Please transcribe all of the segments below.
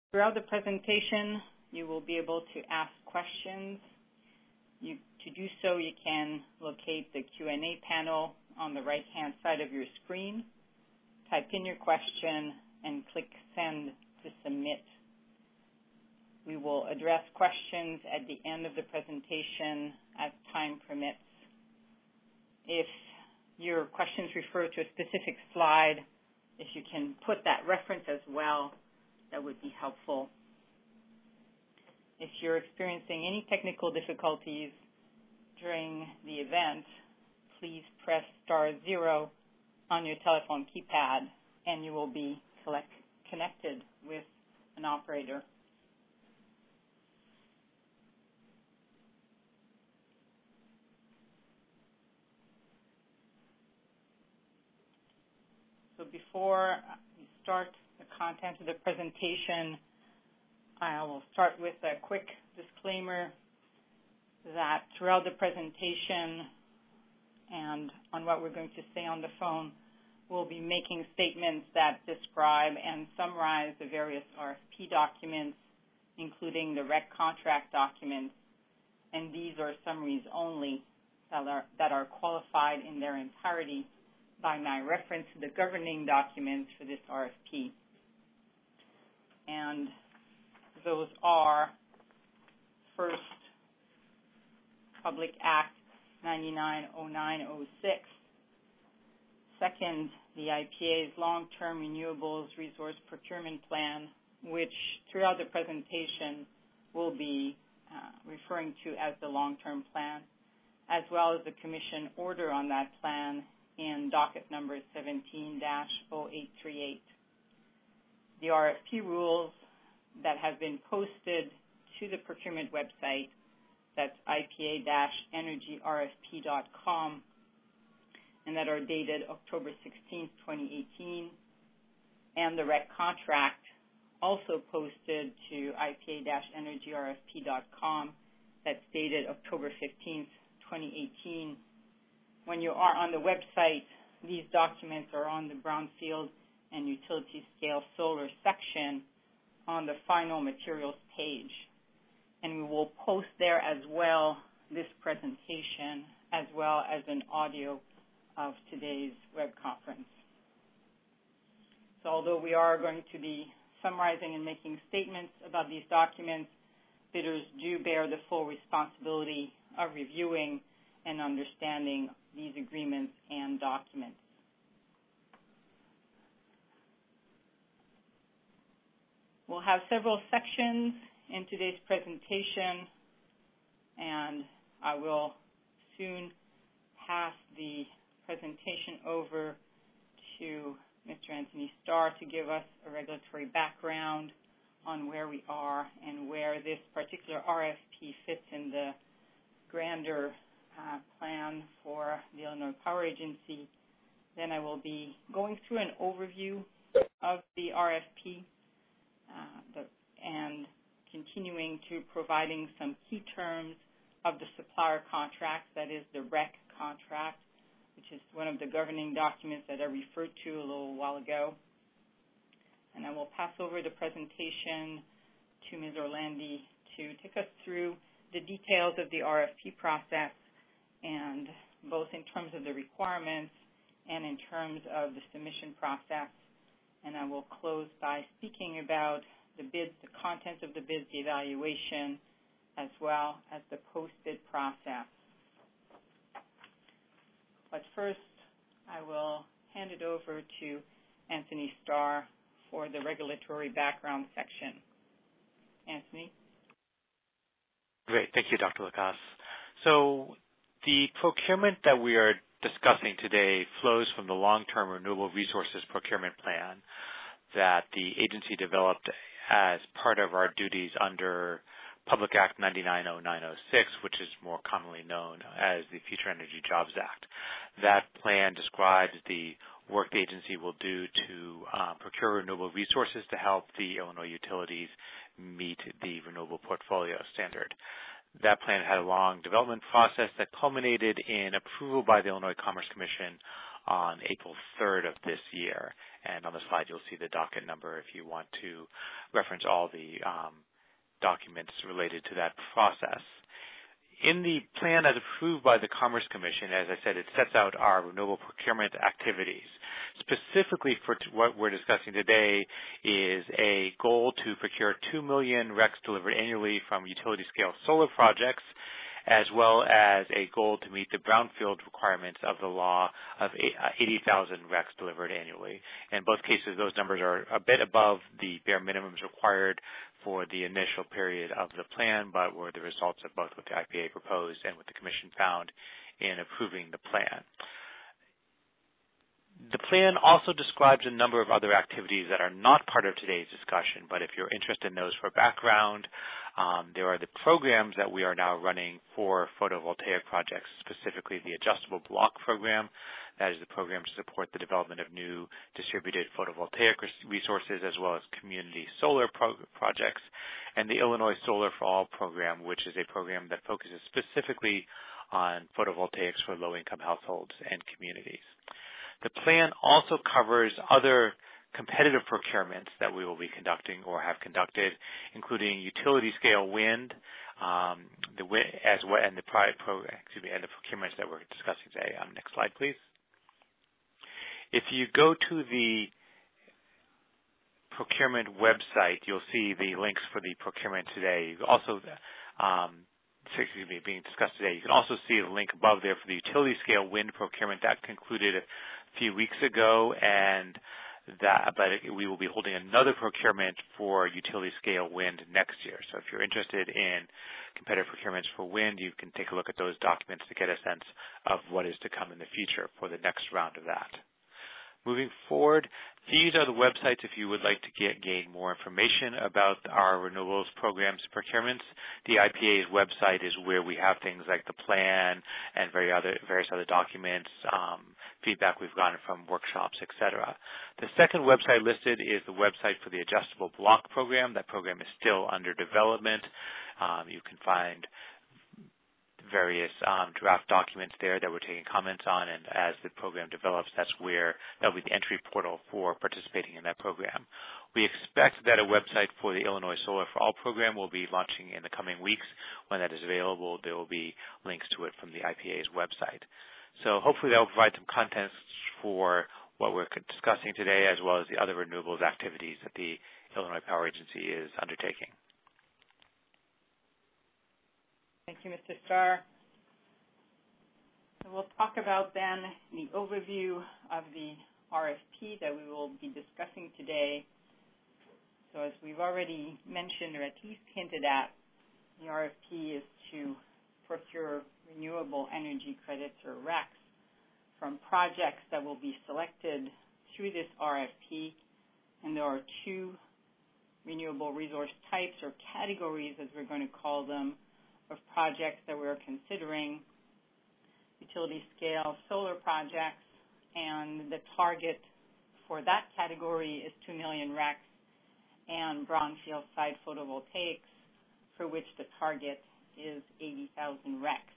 Throughout the presentation, you will be able to ask questions. To do so, you can locate the Q&A panel on the right-hand side of your screen, type in your question, and click Send to submit. We will address questions at the end of the presentation as time permits. If your questions refer to a specific slide, if you can put that reference as well, that would be helpful. If you're experiencing any technical difficulties during the event, please press *0 on your telephone keypad and you will be connected with an operator. So before we start the content of the presentation, I will start with a quick disclaimer that throughout the presentation and on what we're going to say on the phone, we'll be making statements that describe and summarize the various RFP documents, including the REC contract documents, and these are summaries only that are qualified in their entirety by my reference to the governing documents for this RFP. And those are, first, Public Act 990906. Second, the IPA's Long-Term Renewables Resource Procurement Plan, which throughout the presentation will be referring to as the long-term plan, as well as the Commission order on that plan in docket number 17-0838. The RFP rules that have been posted to the procurement website, that's ipa-energyrfp.com, and that are dated October 16, 2018, and the REC contract also posted to ipa-energyrfp.com, that's dated October 15, 2018. When you are on the website, these documents are on the brownfield and utility scale solar section on the final materials page. And we will post there as well this presentation, as well as an audio of today's web conference. So although we are going to be summarizing and making statements about these documents, bidders do bear the full responsibility of reviewing and understanding these agreements and documents. We'll have several sections in today's presentation, and I will soon pass the presentation over to Mr. Anthony Starr to give us a regulatory background on where we are and where this particular RFP fits in the grander plan for the Illinois Power Agency. Then I will be going through an overview of the RFP and continuing to providing some key terms of the supplier contract, that is the REC contract, which is one of the governing documents that I referred to a little while ago. And I will pass over the presentation to Ms. Orlandi to take us through the details of the RFP process, and both in terms of the requirements and in terms of the submission process. And I will close by speaking about the bids, the content of the bids, the evaluation, as well as the post-bid process. But first, I will hand it over to Anthony Starr for the regulatory background section. Anthony? Great. Thank you, Dr. Lacasse. So the procurement that we are discussing today flows from the Long-Term Renewable Resources Procurement Plan that the agency developed as part of our duties under Public Act 990906, which is more commonly known as the Future Energy Jobs Act. That plan describes the work the agency will do to procure renewable resources to help the Illinois utilities meet the renewable portfolio standard. That plan had a long development process that culminated in approval by the Illinois Commerce Commission on April 3rd of this year. And on the slide, you'll see the docket number if you want to reference all the documents related to that process. In the plan as approved by the Commerce Commission, as I said, it sets out our renewable procurement activities. Specifically for what we're discussing today is a goal to procure 2 million RECs delivered annually from utility-scale solar projects, as well as a goal to meet the brownfield requirements of the law of 80,000 RECs delivered annually. In both cases, those numbers are a bit above the bare minimums required for the initial period of the plan, but were the results of both what the IPA proposed and what the Commission found in approving the plan. The plan also describes a number of other activities that are not part of today's discussion, but if you're interested in those for background, there are the programs that we are now running for photovoltaic projects, specifically the Adjustable Block Program. That is the program to support the development of new distributed photovoltaic resources as well as community solar projects, and the Illinois Solar for All program, which is a program that focuses specifically on photovoltaics for low-income households and communities. The plan also covers other competitive procurements that we will be conducting or have conducted, including utility-scale wind, and the procurements that we're discussing today. Next slide, please. If you go to the procurement website, you'll see the links for the procurement today. You also being discussed today. You can also see the link above there for the utility-scale wind procurement that concluded a few weeks ago, but we will be holding another procurement for utility-scale wind next year. So if you're interested in competitive procurements for wind, you can take a look at those documents to get a sense of what is to come in the future for the next round of that. Moving forward, these are the websites if you would like to gain more information about our renewables programs procurements. The IPA's website is where we have things like the plan and various other documents, feedback we've gotten from workshops, etc. The second website listed is the website for the Adjustable Block Program. That program is still under development. You can find various draft documents there that we're taking comments on, and as the program develops, that'll be the entry portal for participating in that program. We expect that a website for the Illinois Solar for All program will be launching in the coming weeks. When that is available, there will be links to it from the IPA's website. So hopefully that will provide some context for what we're discussing today, as well as the other renewables activities that the Illinois Power Agency is undertaking. Thank you, Mr. Starr. So we'll talk about then the overview of the RFP that we will be discussing today. So as we've already mentioned, or at least hinted at, the RFP is to procure renewable energy credits, or RECs, from projects that will be selected through this RFP. And there are two renewable resource types, or categories as we're going to call them, of projects that we're considering: utility-scale solar projects, and the target for that category is 2 million RECs, and brownfield site photovoltaics, for which the target is 80,000 RECs.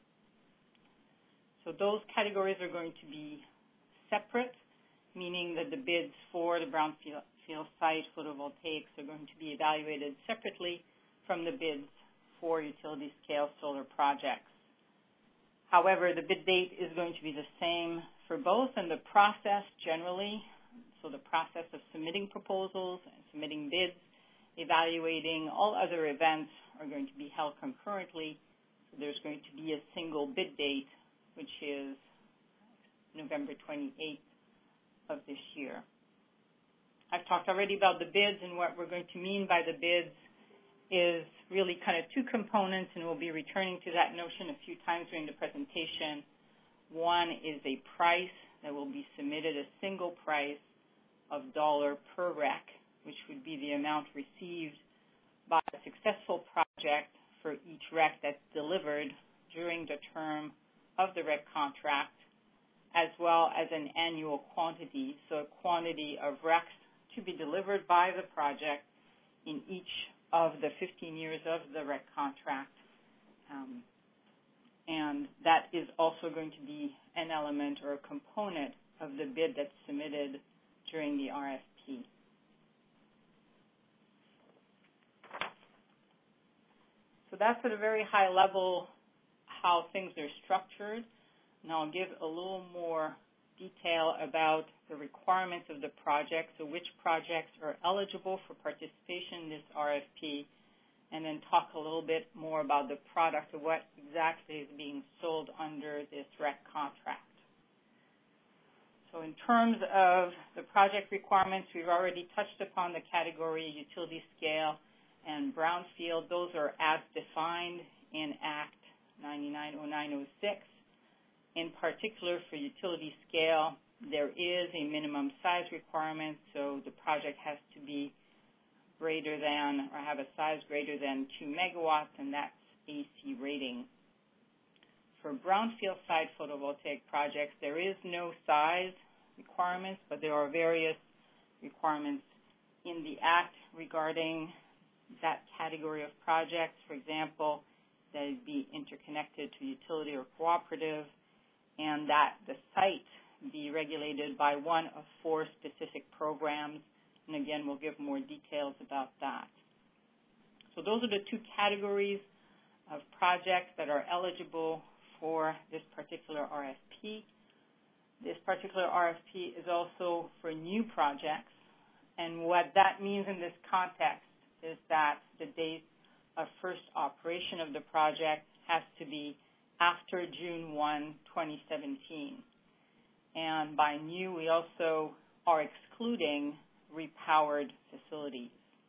So those categories are going to be separate, meaning that the bids for the brownfield site photovoltaics are going to be evaluated separately from the bids for utility-scale solar projects. However, the bid date is going to be the same for both, and the process generally, so the process of submitting proposals and submitting bids, evaluating all other events, are going to be held concurrently. So there's going to be a single bid date, which is November 28th of this year. I've talked already about the bids, and what we're going to mean by the bids is really kind of two components, and we'll be returning to that notion a few times during the presentation. One is a price that will be submitted, a single price of $1 per REC, which would be the amount received by a successful project for each REC that's delivered during the term of the REC contract, as well as an annual quantity, so a quantity of RECs to be delivered by the project in each of the 15 years of the REC contract. And that is also going to be an element or a component of the bid that's submitted during the RFP. So that's at a very high level how things are structured. Now I'll give a little more detail about the requirements of the project, so which projects are eligible for participation in this RFP, and then talk a little bit more about the product of what exactly is being sold under this REC contract. So in terms of the project requirements, we've already touched upon the category utility scale and brownfield. Those are as defined in Act 990906. In particular, for utility scale, there is a minimum size requirement, so the project has to be greater than or have a size greater than 2 megawatts, and that's AC rating. For brownfield site photovoltaic projects, there is no size requirements, but there are various requirements in the Act regarding that category of projects. For example, that it be interconnected to utility or cooperative, and that the site be regulated by one of 4 specific programs. And again, we'll give more details about that. So those are the 2 categories of projects that are eligible for this particular RFP. This particular RFP is also for new projects. And what that means in this context is that the date of first operation of the project has to be after June 1, 2017. And by new, we also are excluding repowered facilities.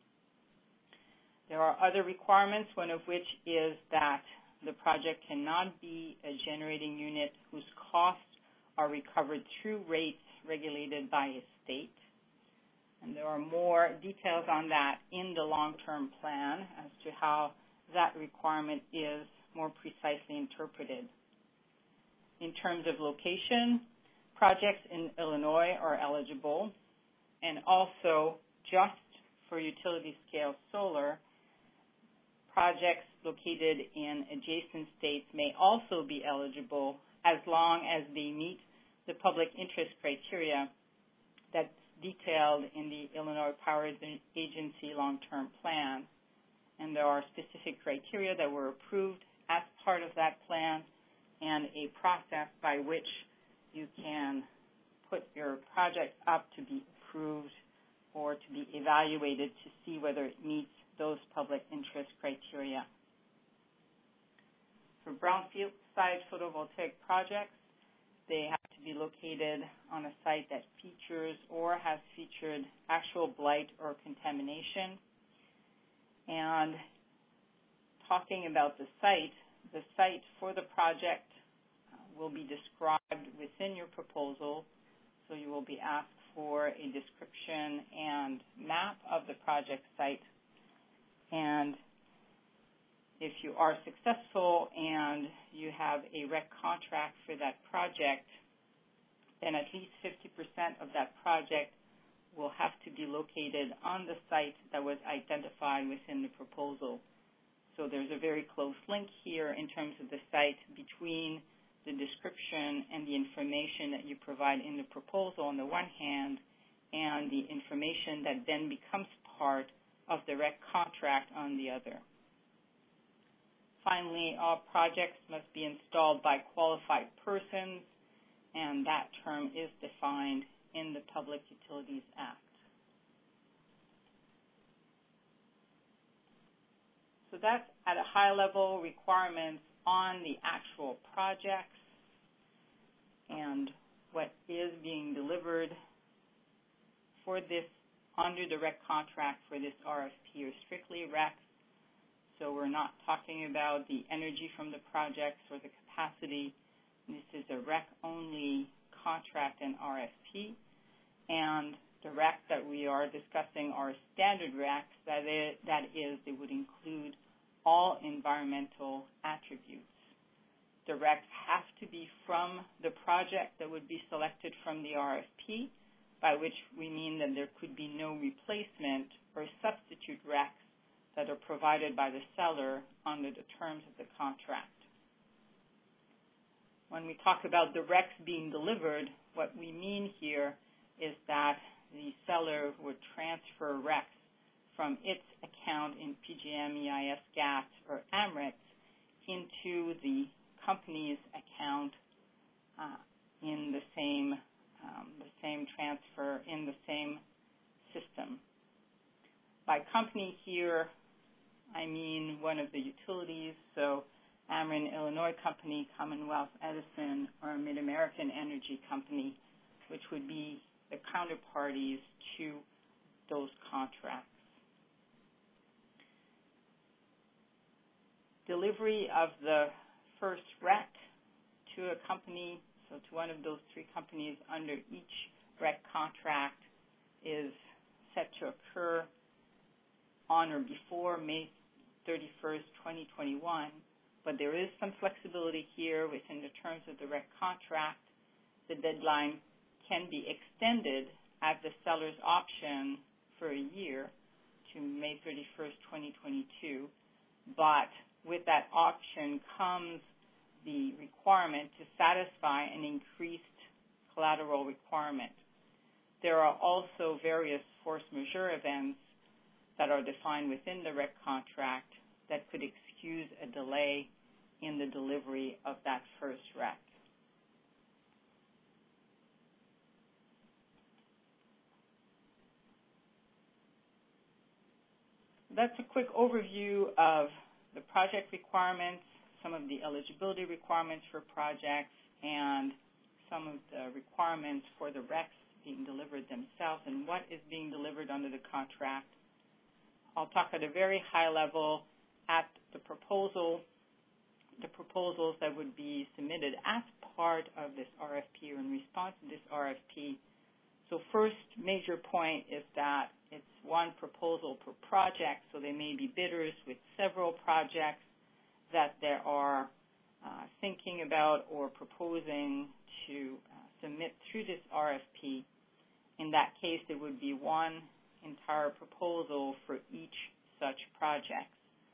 There are other requirements, one of which is that the project cannot be a generating unit whose costs are recovered through rates regulated by a state. And there are more details on that in the long-term plan as to how that requirement is more precisely interpreted. In terms of location, projects in Illinois are eligible, and also just for utility-scale solar, projects located in adjacent states may also be eligible as long as they meet the public interest criteria that's detailed in the Illinois Power Agency long-term plan. And there are specific criteria that were approved as part of that plan and a process by which you can put your project up to be approved or to be evaluated to see whether it meets those public interest criteria. For brownfield site photovoltaic projects, they have to be located on a site that features or has featured actual blight or contamination. And talking about the site for the project will be described within your proposal. So you will be asked for a description and map of the project site. And if you are successful and you have a REC contract for that project, then at least 50% of that project will have to be located on the site that was identified within the proposal. So there's a very close link here in terms of the site between the description and the information that you provide in the proposal on the one hand, and the information that then becomes part of the REC contract on the other. Finally, all projects must be installed by qualified persons, and that term is defined in the Public Utilities Act. So that's at a high level requirements on the actual projects and what is being delivered for this under the REC contract for this RFP or strictly REC. So we're not talking about the energy from the projects or the capacity. This is a REC-only contract and RFP. And the REC that we are discussing are standard RECs. That is, they would include all environmental attributes. The RECs have to be from the project that would be selected from the RFP, by which we mean that there could be no replacement or substitute RECs that are provided by the seller under the terms of the contract. When we talk about the RECs being delivered, what we mean here is that the seller would transfer RECs from its account in PJM, EIS, GATS, or AMREX into the company's account in the same transfer in the same system. By company here, I mean one of the utilities, so Ameren Illinois Company, Commonwealth Edison, or Mid-American Energy Company, which would be the counterparties to those contracts. Delivery of the first REC to a company, so to one of those three companies under each REC contract, is set to occur on or before May 31st, 2021, but there is some flexibility here within the terms of the REC contract. The deadline can be extended at the seller's option for a year to May 31st, 2022, but with that option comes the requirement to satisfy an increased collateral requirement. There are also various force majeure events that are defined within the REC contract that could excuse a delay in the delivery of that first REC. That's a quick overview of the project requirements, some of the eligibility requirements for projects, and some of the requirements for the RECs being delivered themselves and what is being delivered under the contract. I'll talk at a very high level at the proposals that would be submitted as part of this RFP or in response to this RFP. So first major point is that it's one proposal per project, so there may be bidders with several projects that they are thinking about or proposing to submit through this RFP. In that case, there would be one entire proposal for each such project.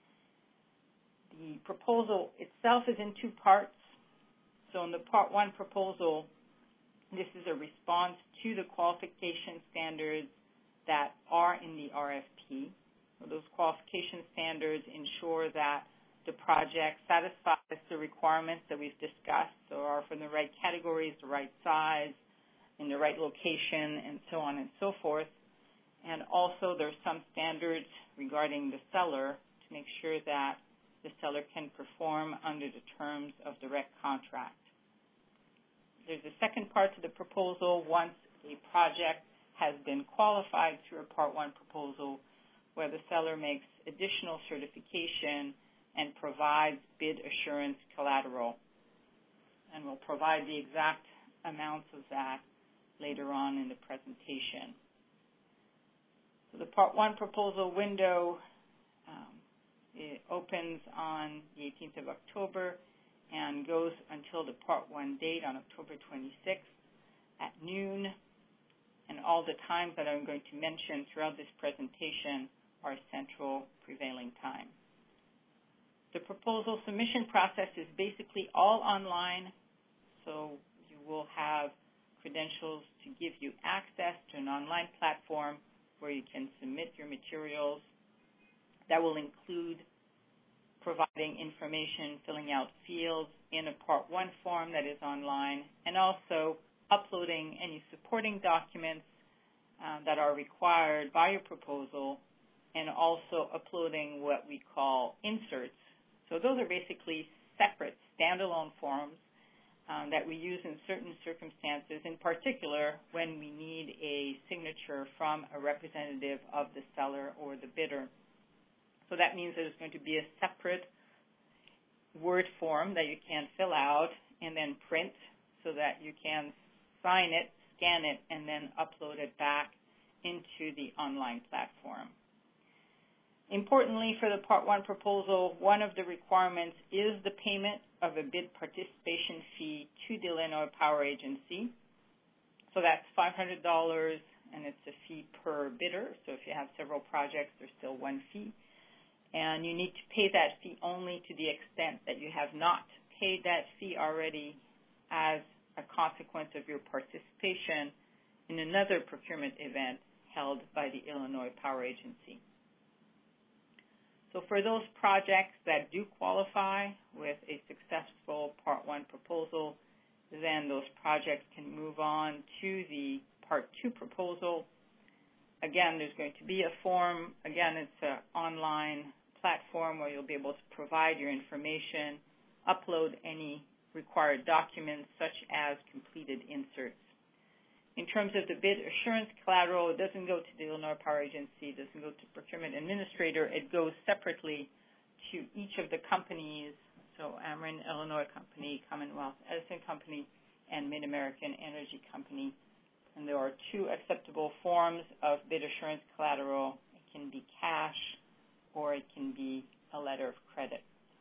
The proposal itself is in two parts. So in the Part 1 proposal, this is a response to the qualification standards that are in the RFP. So those qualification standards ensure that the project satisfies the requirements that we've discussed, so are from the right categories, the right size, in the right location, and so on and so forth. And also there's some standards regarding the seller to make sure that the seller can perform under the terms of the REC contract. There's a second part to the proposal once a project has been qualified through a Part 1 proposal where the seller makes additional certification and provides bid assurance collateral. And we'll provide the exact amounts of that later on in the presentation. So the Part 1 proposal window it opens on the 18th of October and goes until the Part 1 date on October 26th at noon. And all the times that I'm going to mention throughout this presentation are Central Prevailing Time. The proposal submission process is basically all online, so you will have credentials to give you access to an online platform where you can submit your materials. That will include providing information, filling out fields in a Part 1 form that is online, and also uploading any supporting documents that are required by your proposal, and also uploading what we call inserts. So those are basically separate standalone forms that we use in certain circumstances, in particular when we need a signature from a representative of the seller or the bidder. So that means there's going to be a separate Word form that you can fill out and then print so that you can sign it, scan it, and then upload it back into the online platform. Importantly, for the Part 1 proposal, one of the requirements is the payment of a bid participation fee to the Illinois Power Agency. So that's $500, and it's a fee per bidder. So if you have several projects, there's still one fee. And you need to pay that fee only to the extent that you have not paid that fee already as a consequence of your participation in another procurement event held by the Illinois Power Agency. So for those projects that do qualify with a successful Part 1 proposal, then those projects can move on to the Part 2 proposal. Again, there's going to be a form. Again, it's an online platform where you'll be able to provide your information, upload any required documents such as completed inserts. In terms of the bid assurance collateral, it doesn't go to the Illinois Power Agency, it doesn't go to procurement administrator, it goes separately to each of the companies, so Ameren Illinois Company, Commonwealth Edison Company, and Mid-American Energy Company. And there are two acceptable forms of bid assurance collateral. It can be cash or it can be a letter of credit.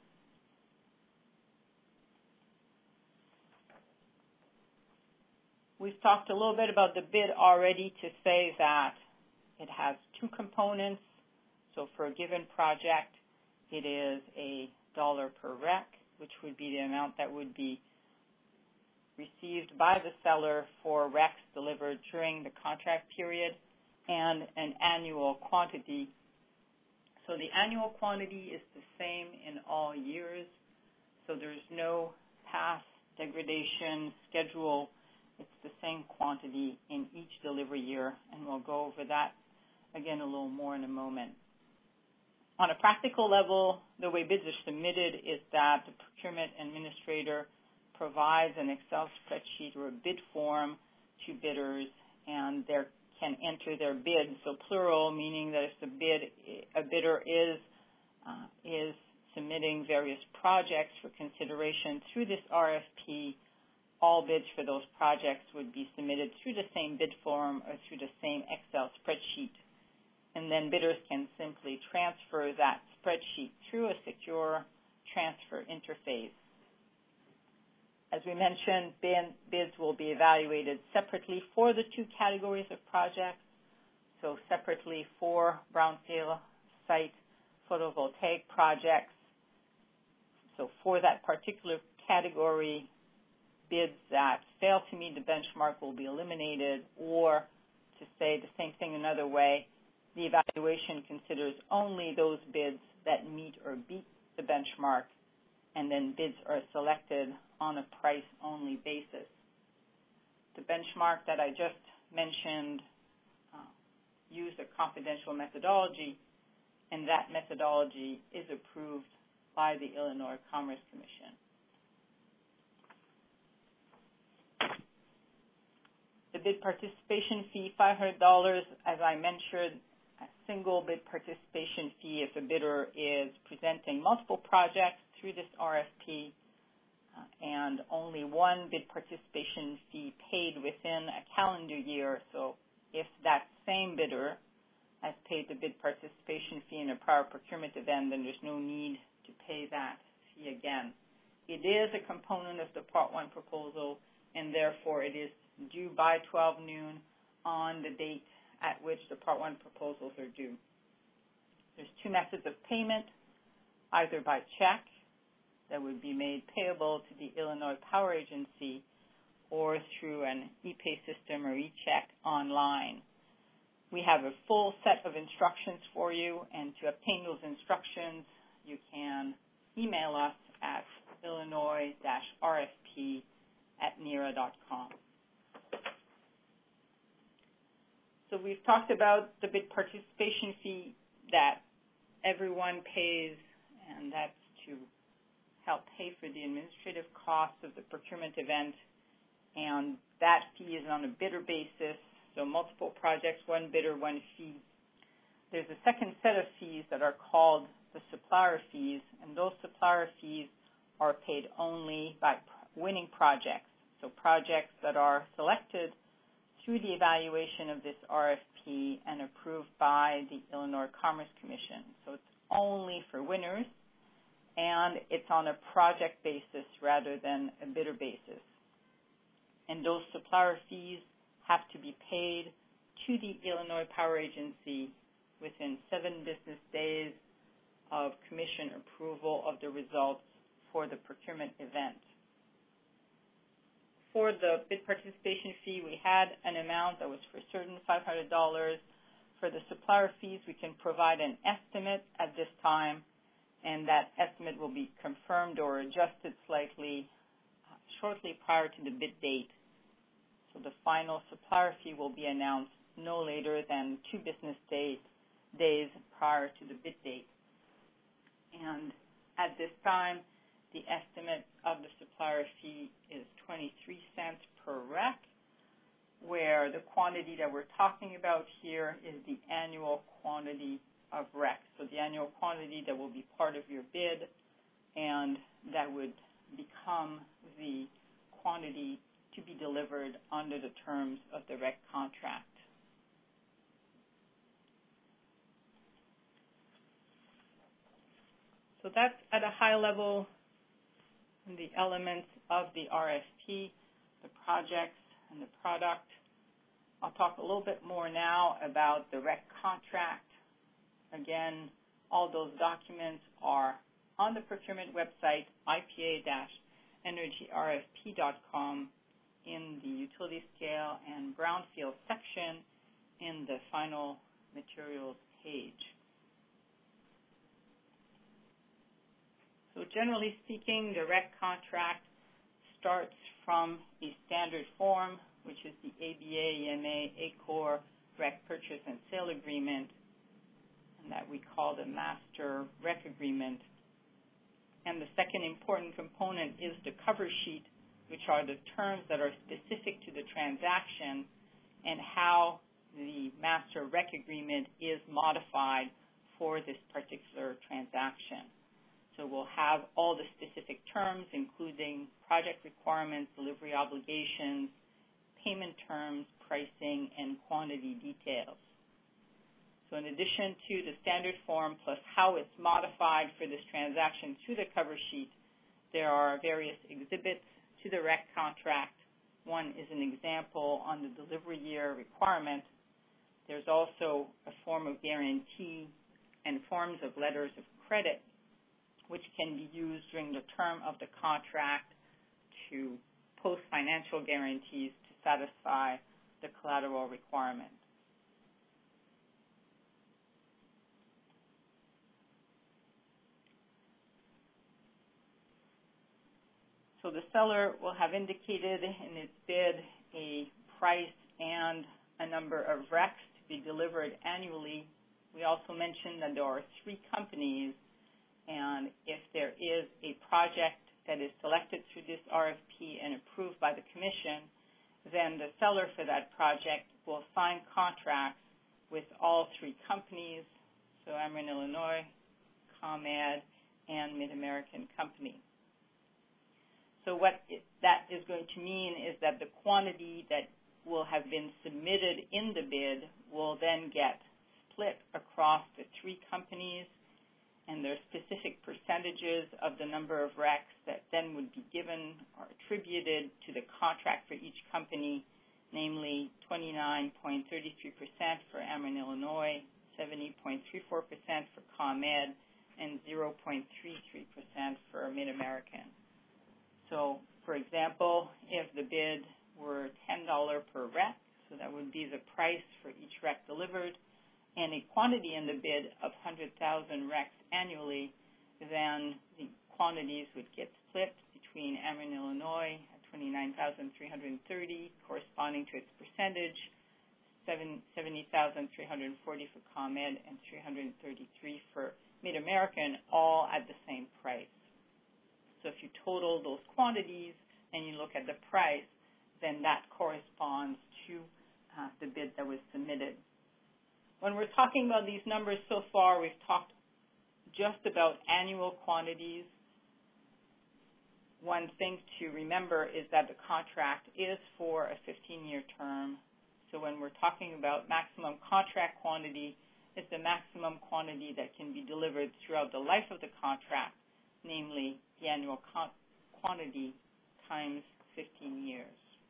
We've talked a little bit about the bid already to say that it has two components. So for a given project, it is $1 per REC, which would be the amount that would be received by the seller for RECs delivered during the contract period, and an annual quantity. So the annual quantity is the same in all years, so there's no past degradation schedule. It's the same quantity in each delivery year, and we'll go over that again a little more in a moment. On a practical level, the way bids are submitted is that the procurement administrator provides an Excel spreadsheet or a bid form to bidders, and they can enter their bid. So plural, meaning that if a bidder is submitting various projects for consideration through this RFP, all bids for those projects would be submitted through the same bid form or through the same Excel spreadsheet. And then bidders can simply transfer that spreadsheet through a secure transfer interface. As we mentioned, bids will be evaluated separately for the two categories of projects. So separately for brownfield site photovoltaic projects. So for that particular category, bids that fail to meet the benchmark will be eliminated, or to say the same thing another way, the evaluation considers only those bids that meet or beat the benchmark, and then bids are selected on a price-only basis. The benchmark that I just mentioned used a confidential methodology, and that methodology is approved by the Illinois Commerce Commission. The bid participation fee, $500, as I mentioned, a single bid participation fee if a bidder is presenting multiple projects through this RFP, and only one bid participation fee paid within a calendar year. So if that same bidder has paid the bid participation fee in a prior procurement event, then there's no need to pay that fee again. It is a component of the Part 1 proposal, and therefore it is due by 12 noon on the date at which the Part 1 proposals are due. There's two methods of payment, either by check that would be made payable to the Illinois Power Agency, or through an e-pay system or e-check online. We have a full set of instructions for you, and to obtain those instructions, you can email us at illinois-rfp@nera.com. So we've talked about the bid participation fee that everyone pays, and that's to help pay for the administrative costs of the procurement event, and that fee is on a bidder basis, so multiple projects, one bidder, one fee. There's a second set of fees that are called the supplier fees, and those supplier fees are paid only by winning projects, so projects that are selected through the evaluation of this RFP and approved by the Illinois Commerce Commission. So it's only for winners, and it's on a project basis rather than a bidder basis. And those supplier fees have to be paid to the Illinois Power Agency within 7 business days of Commission approval of the results for the procurement event. for the bid participation fee, we had an amount that was for certain, $500. For the supplier fees, we can provide an estimate at this time, and that estimate will be confirmed or adjusted slightly shortly prior to the bid date. So the final supplier fee will be announced no later than 2 business days prior to the bid date. And at this time, the estimate of the supplier fee is 23 cents per rec, where the quantity that we're talking about here is the annual quantity of rec. So the annual quantity that will be part of your bid, and that would become the quantity to be delivered under the terms of the rec contract. So that's at a high level the elements of the RFP, the projects, and the product. I'll talk a little bit more now about the rec contract. Again, all those documents are on the procurement website, ipa-energyrfp.com, in the utility scale and brownfield section in the final materials page. So generally speaking, the rec contract starts from a standard form, which is the ABA, EMA, ACOR rec purchase and sale agreement, and that we call the master rec agreement. And the second important component is the cover sheet, which are the terms that are specific to the transaction and how the master rec agreement is modified for this particular transaction. So we'll have all the specific terms, including project requirements, delivery obligations, payment terms, pricing, and quantity details. So in addition to the standard form plus how it's modified for this transaction through the cover sheet, there are various exhibits to the rec contract. One is an example on the delivery year requirement. There's also a form of guarantee and forms of letters of credit, which can be used during the term of the contract to post financial guarantees to satisfy the collateral requirement. So the seller will have indicated in its bid a price and a number of recs to be delivered annually. We also mentioned that there are 3 companies, and if there is a project that is selected through this RFP and approved by the Commission, then the seller for that project will sign contracts with all 3 companies, so Ameren Illinois, ComEd, and Mid-American Company. So what that is going to mean is that the quantity that will have been submitted in the bid will then get split across the 3 companies, and there are specific percentages of the number of recs that then would be given or attributed to the contract for each company, namely 29.33% for Ameren Illinois, 70.34% for ComEd, and 0.33% for Mid-American. So, for example, if the bid were $10 per rec, so that would be the price for each rec delivered, and a quantity in the bid of 100,000 recs annually, then the quantities would get split between Ameren Illinois at 29,330, corresponding to its percentage, 70,340 for ComEd, and 333 for Mid-American, all at the same price. So if you total those quantities and you look at the price, then that corresponds to the bid that was submitted. When we're talking about these numbers so far, we've talked just about annual quantities. One thing to remember is that the contract is for a 15-year term. So when we're talking about maximum contract quantity, it's the maximum quantity that can be delivered throughout the life of the contract, namely the annual quantity times 15 years.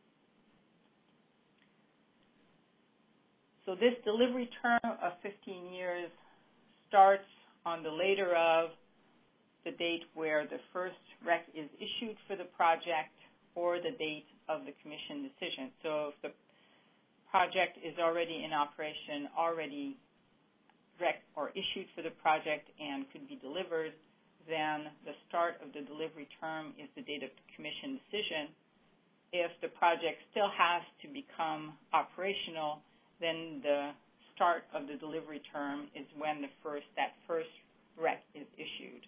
So this delivery term of 15 years starts on the later of the date where the first rec is issued for the project or the date of the commission decision. So if the project is already in operation, already or issued for the project and could be delivered, then the start of the delivery term is the date of the commission decision. If the project still has to become operational, then the start of the delivery term is when that first REC is issued.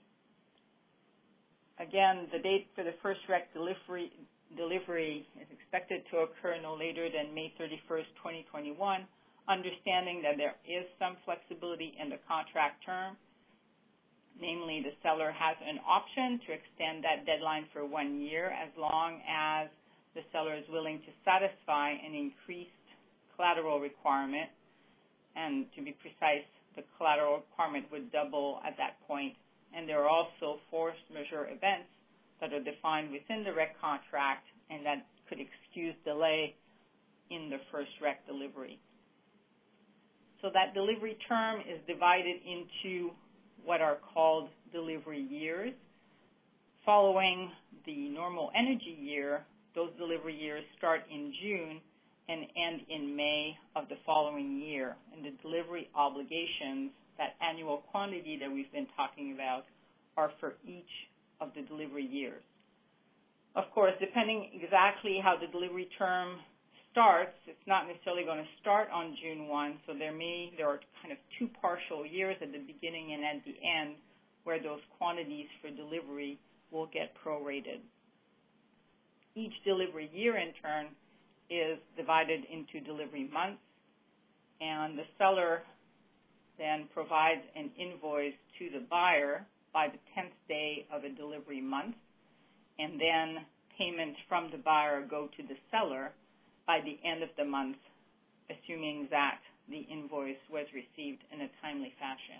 Again, the date for the first REC delivery is expected to occur no later than May 31st, 2021, understanding that there is some flexibility in the contract term. Namely, the seller has an option to extend that deadline for 1 year as long as the seller is willing to satisfy an increased collateral requirement. And to be precise, the collateral requirement would double at that point. And there are also force majeure events that are defined within the REC contract and that could excuse delay in the first REC delivery. So that delivery term is divided into what are called delivery years. Following the normal energy year, those delivery years start in June and end in May of the following year. And the delivery obligations, that annual quantity that we've been talking about, are for each of the delivery years. Of course, depending exactly how the delivery term starts, it's not necessarily going to start on June 1, so there are kind of two partial years at the beginning and at the end where those quantities for delivery will get prorated. Each delivery year, in turn, is divided into delivery months, and the seller then provides an invoice to the buyer by the 10th day of a delivery month, and then payments from the buyer go to the seller by the end of the month, assuming that the invoice was received in a timely fashion.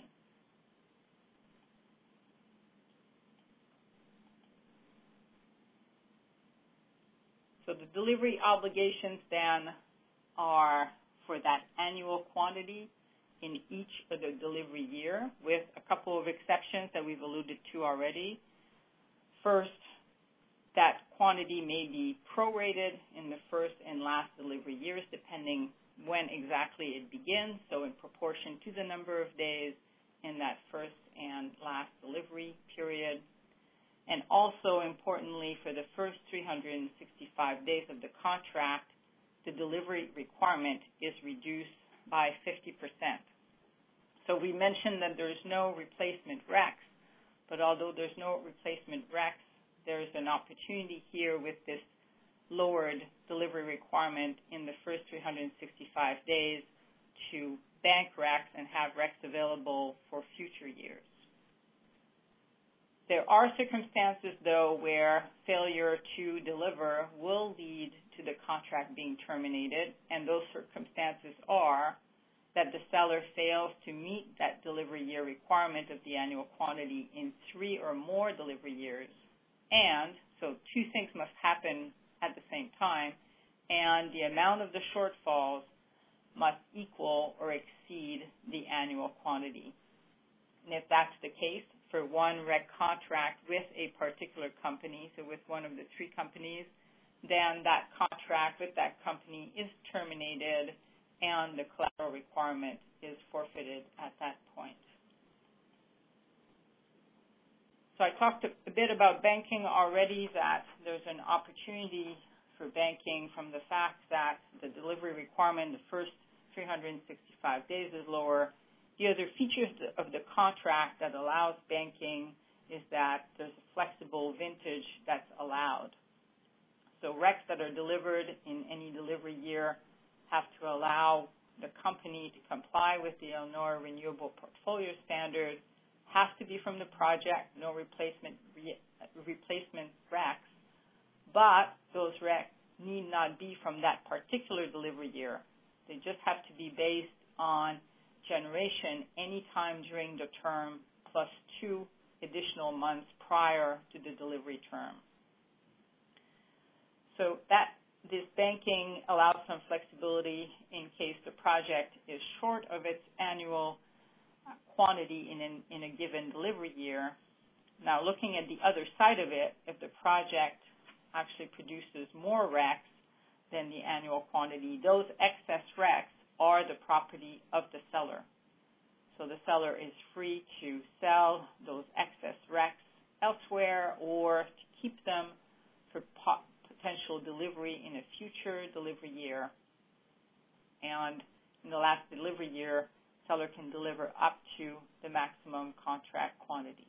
So the delivery obligations then are for that annual quantity in each of the delivery year, with a couple of exceptions that we've alluded to already. First, that quantity may be prorated in the first and last delivery years, depending when exactly it begins, so in proportion to the number of days in that first and last delivery period. And also, importantly, for the first 365 days of the contract, the delivery requirement is reduced by 50%. So we mentioned that there's no replacement RECs, but although there's no replacement RECs, there's an opportunity here with this lowered delivery requirement in the first 365 days to bank RECs and have RECs available for future years. There are circumstances, though, where failure to deliver will lead to the contract being terminated, and those circumstances are that the seller fails to meet that delivery year requirement of the annual quantity in 3 or more delivery years. And so two things must happen at the same time, and the amount of the shortfalls must equal or exceed the annual quantity. And if that's the case, for one REC contract with a particular company, so with one of the 3 companies, then that contract with that company is terminated and the collateral requirement is forfeited at that point. So I talked a bit about banking already, that there's an opportunity for banking from the fact that the delivery requirement the first 365 days is lower. The other features of the contract that allows banking is that there's a flexible vintage that's allowed. So RECs that are delivered in any delivery year have to allow the company to comply with the Illinois Renewable Portfolio Standard, has to be from the project, no replacement RECs, but those RECs need not be from that particular delivery year. They just have to be based on generation any time during the term plus 2 additional months prior to the delivery term. So this banking allows some flexibility in case the project is short of its annual quantity in a given delivery year. Now, looking at the other side of it, if the project actually produces more RECs than the annual quantity, those excess RECs are the property of the seller. So the seller is free to sell those excess RECs elsewhere or to keep them for potential delivery in a future delivery year. And in the last delivery year, seller can deliver up to the maximum contract quantity.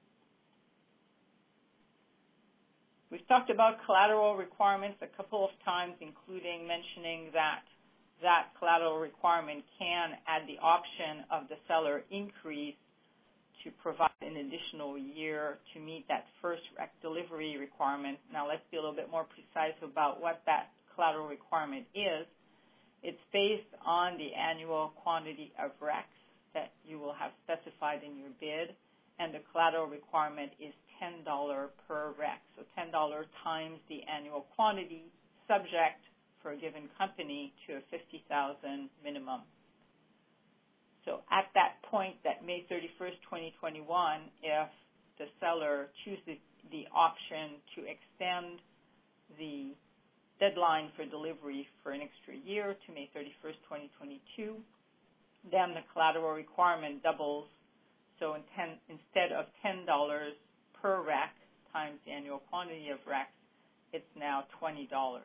We've talked about collateral requirements a couple of times, including mentioning that collateral requirement can, at the option of the seller, increase to provide an additional year to meet that first REC delivery requirement. Now let's be a little bit more precise about what that collateral requirement is. It's based on the annual quantity of RECs that you will have specified in your bid, and the collateral requirement is $10 per REC. So $10 times the annual quantity, subject for a given company to a $50,000 minimum. So at that point, that May 31st, 2021, if the seller chooses the option to extend the deadline for delivery for an extra year to May 31st, 2022, then the collateral requirement doubles. So instead of $10 per REC times the annual quantity of RECs, it's now $20.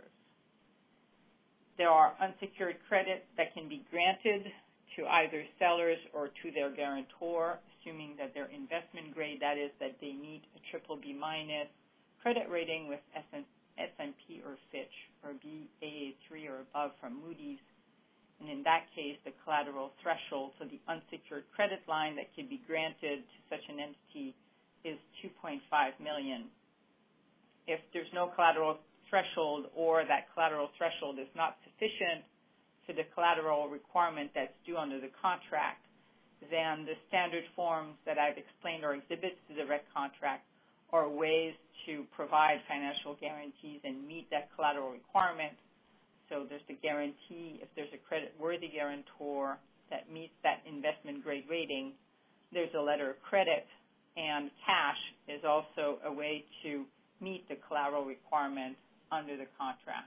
There are unsecured credits that can be granted to either sellers or to their guarantor, assuming that they're investment grade, that is, that they meet a BBB minus credit rating with S&P or Fitch, or Baa3 or above from Moody's. And in that case, the collateral threshold, so the unsecured credit line that can be granted to such an entity, is $2.5 million. If there's no collateral threshold or that collateral threshold is not sufficient for the collateral requirement that's due under the contract, then the standard forms that I've explained are exhibits to the REC contract are ways to provide financial guarantees and meet that collateral requirement. So there's the guarantee if there's a credit-worthy guarantor that meets that investment grade rating. There's a letter of credit, and cash is also a way to meet the collateral requirement under the contract.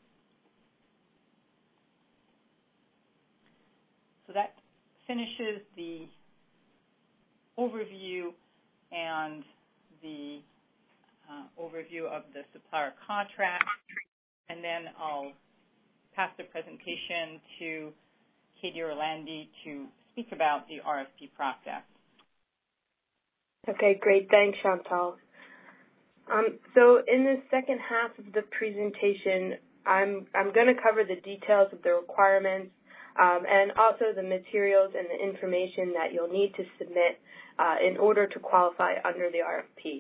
So that finishes the overview and the overview of the supplier contract, and then I'll pass the presentation to Katie Orlandi to speak about the RFP process. Okay, great. Thanks, Chantal. So in the second half of the presentation, I'm going to cover the details of the requirements and also the materials and the information that you'll need to submit in order to qualify under the RFP.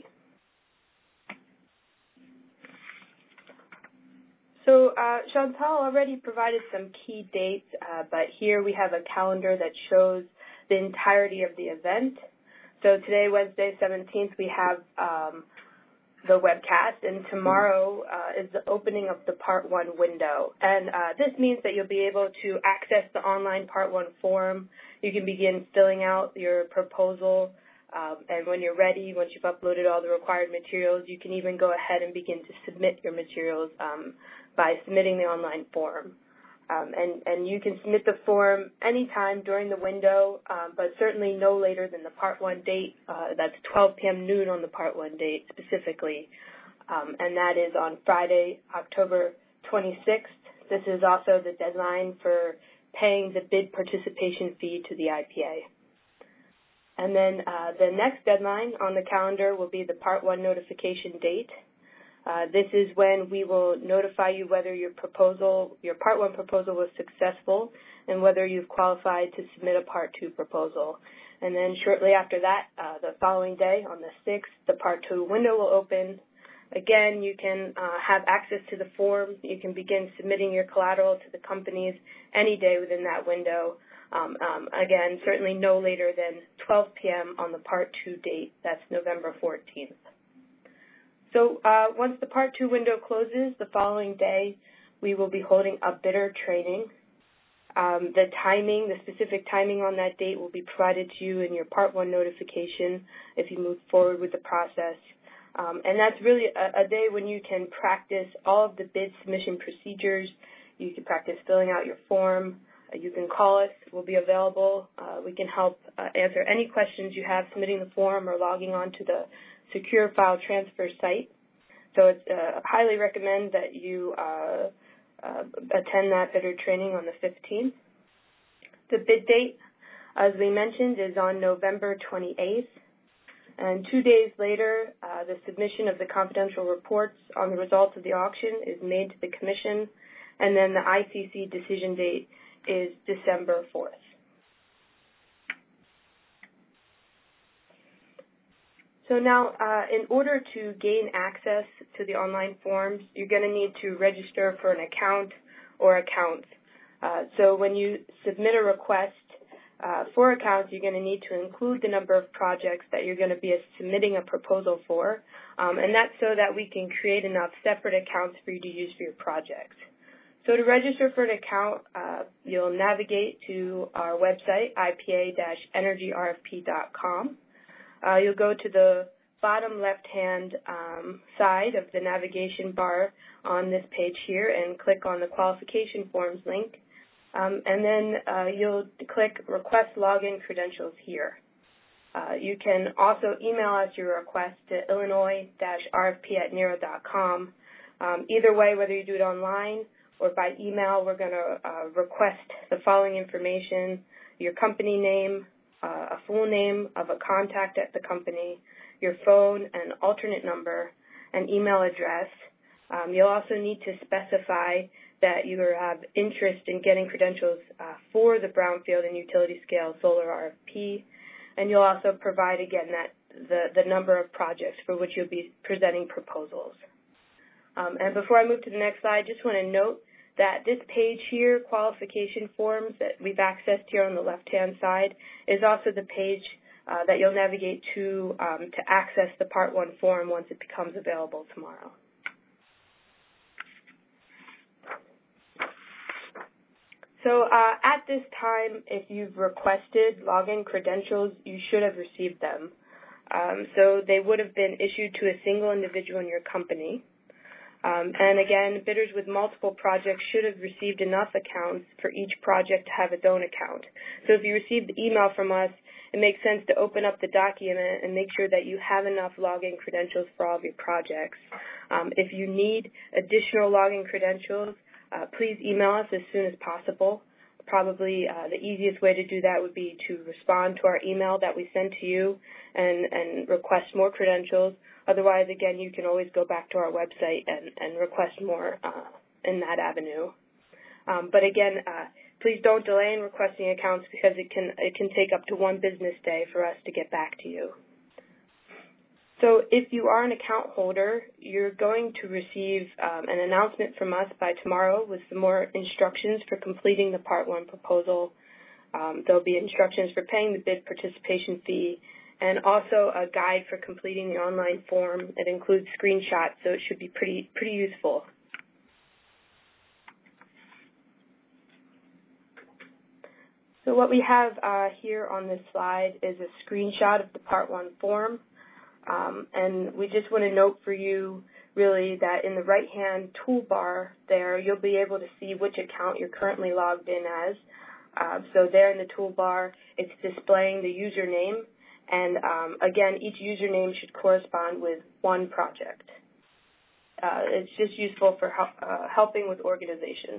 So Chantal already provided some key dates, but here we have a calendar that shows the entirety of the event. So today, Wednesday, 17th, we have the webcast, and tomorrow is the opening of the Part 1 window. And this means that you'll be able to access the online Part 1 form. You can begin filling out your proposal, and when you're ready, once you've uploaded all the required materials, you can even go ahead and begin to submit your materials by submitting the online form. And you can submit the form anytime during the window, but certainly no later than the Part 1 date. That's 12 p.m. noon on the Part 1 date specifically, and that is on Friday, October 26th. This is also the deadline for paying the bid participation fee to the IPA. And then the next deadline on the calendar will be the Part 1 notification date. This is when we will notify you whether your Part 1 proposal was successful and whether you've qualified to submit a Part 2 proposal. And then shortly after that, the following day, on the 6th, the Part 2 window will open. Again, you can have access to the form. You can begin submitting your collateral to the companies any day within that window. Again, certainly no later than 12 p.m. on the Part 2 date. That's November 14th. So once the Part 2 window closes, the following day, we will be holding a bidder training. The specific timing on that date will be provided to you in your Part 1 notification if you move forward with the process. And that's really a day when you can practice all of the bid submission procedures. You can practice filling out your form. You can call us. We'll be available. We can help answer any questions you have submitting the form or logging on to the Secure File Transfer site. So it's highly recommend that you attend that bidder training on the 15th. The bid date, as we mentioned, is on November 28th. And 2 days later, the submission of the confidential reports on the results of the auction is made to the Commission, and then the ICC decision date is December 4th. So now, in order to gain access to the online forms, you're going to need to register for an account or accounts. So when you submit a request for accounts, you're going to need to include the number of projects that you're going to be submitting a proposal for, and that's so that we can create enough separate accounts for you to use for your projects. So to register for an account, you'll navigate to our website, ipa-energyrfp.com. You'll go to the bottom left-hand side of the navigation bar on this page here and click on the qualification forms link. And then you'll click Request Login Credentials here. You can also email us your request to illinois-rfp@nero.com. Either way, whether you do it online or by email, we're going to request the following information: your company name, a full name of a contact at the company, your phone and alternate number, and email address. You'll also need to specify that you have interest in getting credentials for the brownfield and utility scale solar RFP, and you'll also provide, again, that the number of projects for which you'll be presenting proposals. And before I move to the next slide, I just want to note that this page here, qualification forms that we've accessed here on the left-hand side, is also the page that you'll navigate to access the Part 1 form once it becomes available tomorrow. So at this time, if you've requested login credentials, you should have received them. So they would have been issued to a single individual in your company. And again, bidders with multiple projects should have received enough accounts for each project to have its own account. So if you received the email from us, it makes sense to open up the document and make sure that you have enough login credentials for all of your projects. If you need additional login credentials, please email us as soon as possible. Probably the easiest way to do that would be to respond to our email that we send to you and request more credentials. Otherwise, again, you can always go back to our website and request more in that avenue. But again, please don't delay in requesting accounts because it can take up to 1 business day for us to get back to you. So if you are an account holder, you're going to receive an announcement from us by tomorrow with some more instructions for completing the Part 1 proposal. There'll be instructions for paying the bid participation fee and also a guide for completing the online form. It includes screenshots, so it should be pretty useful. So what we have here on this slide is a screenshot of the Part 1 form. And we just want to note for you, really, that in the right-hand toolbar there, you'll be able to see which account you're currently logged in as. So there in the toolbar, it's displaying the username. And, again, each username should correspond with 1 project. It's just useful for helping with organization.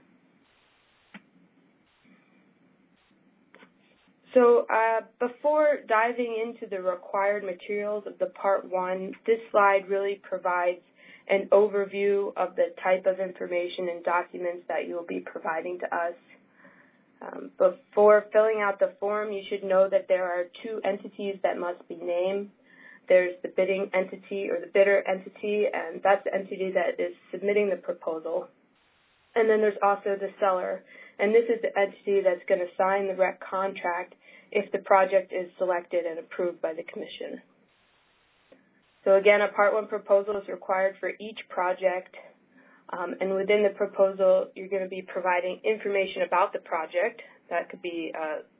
So before diving into the required materials of the Part 1, this slide really provides an overview of the type of information and documents that you will be providing to us. Before filling out the form, you should know that there are 2 entities that must be named. There's the bidding entity or the bidder entity, and that's the entity that is submitting the proposal. And then there's also the seller, and this is the entity that's going to sign the REC contract if the project is selected and approved by the Commission. So again, a Part 1 proposal is required for each project, and within the proposal, you're going to be providing information about the project. That could be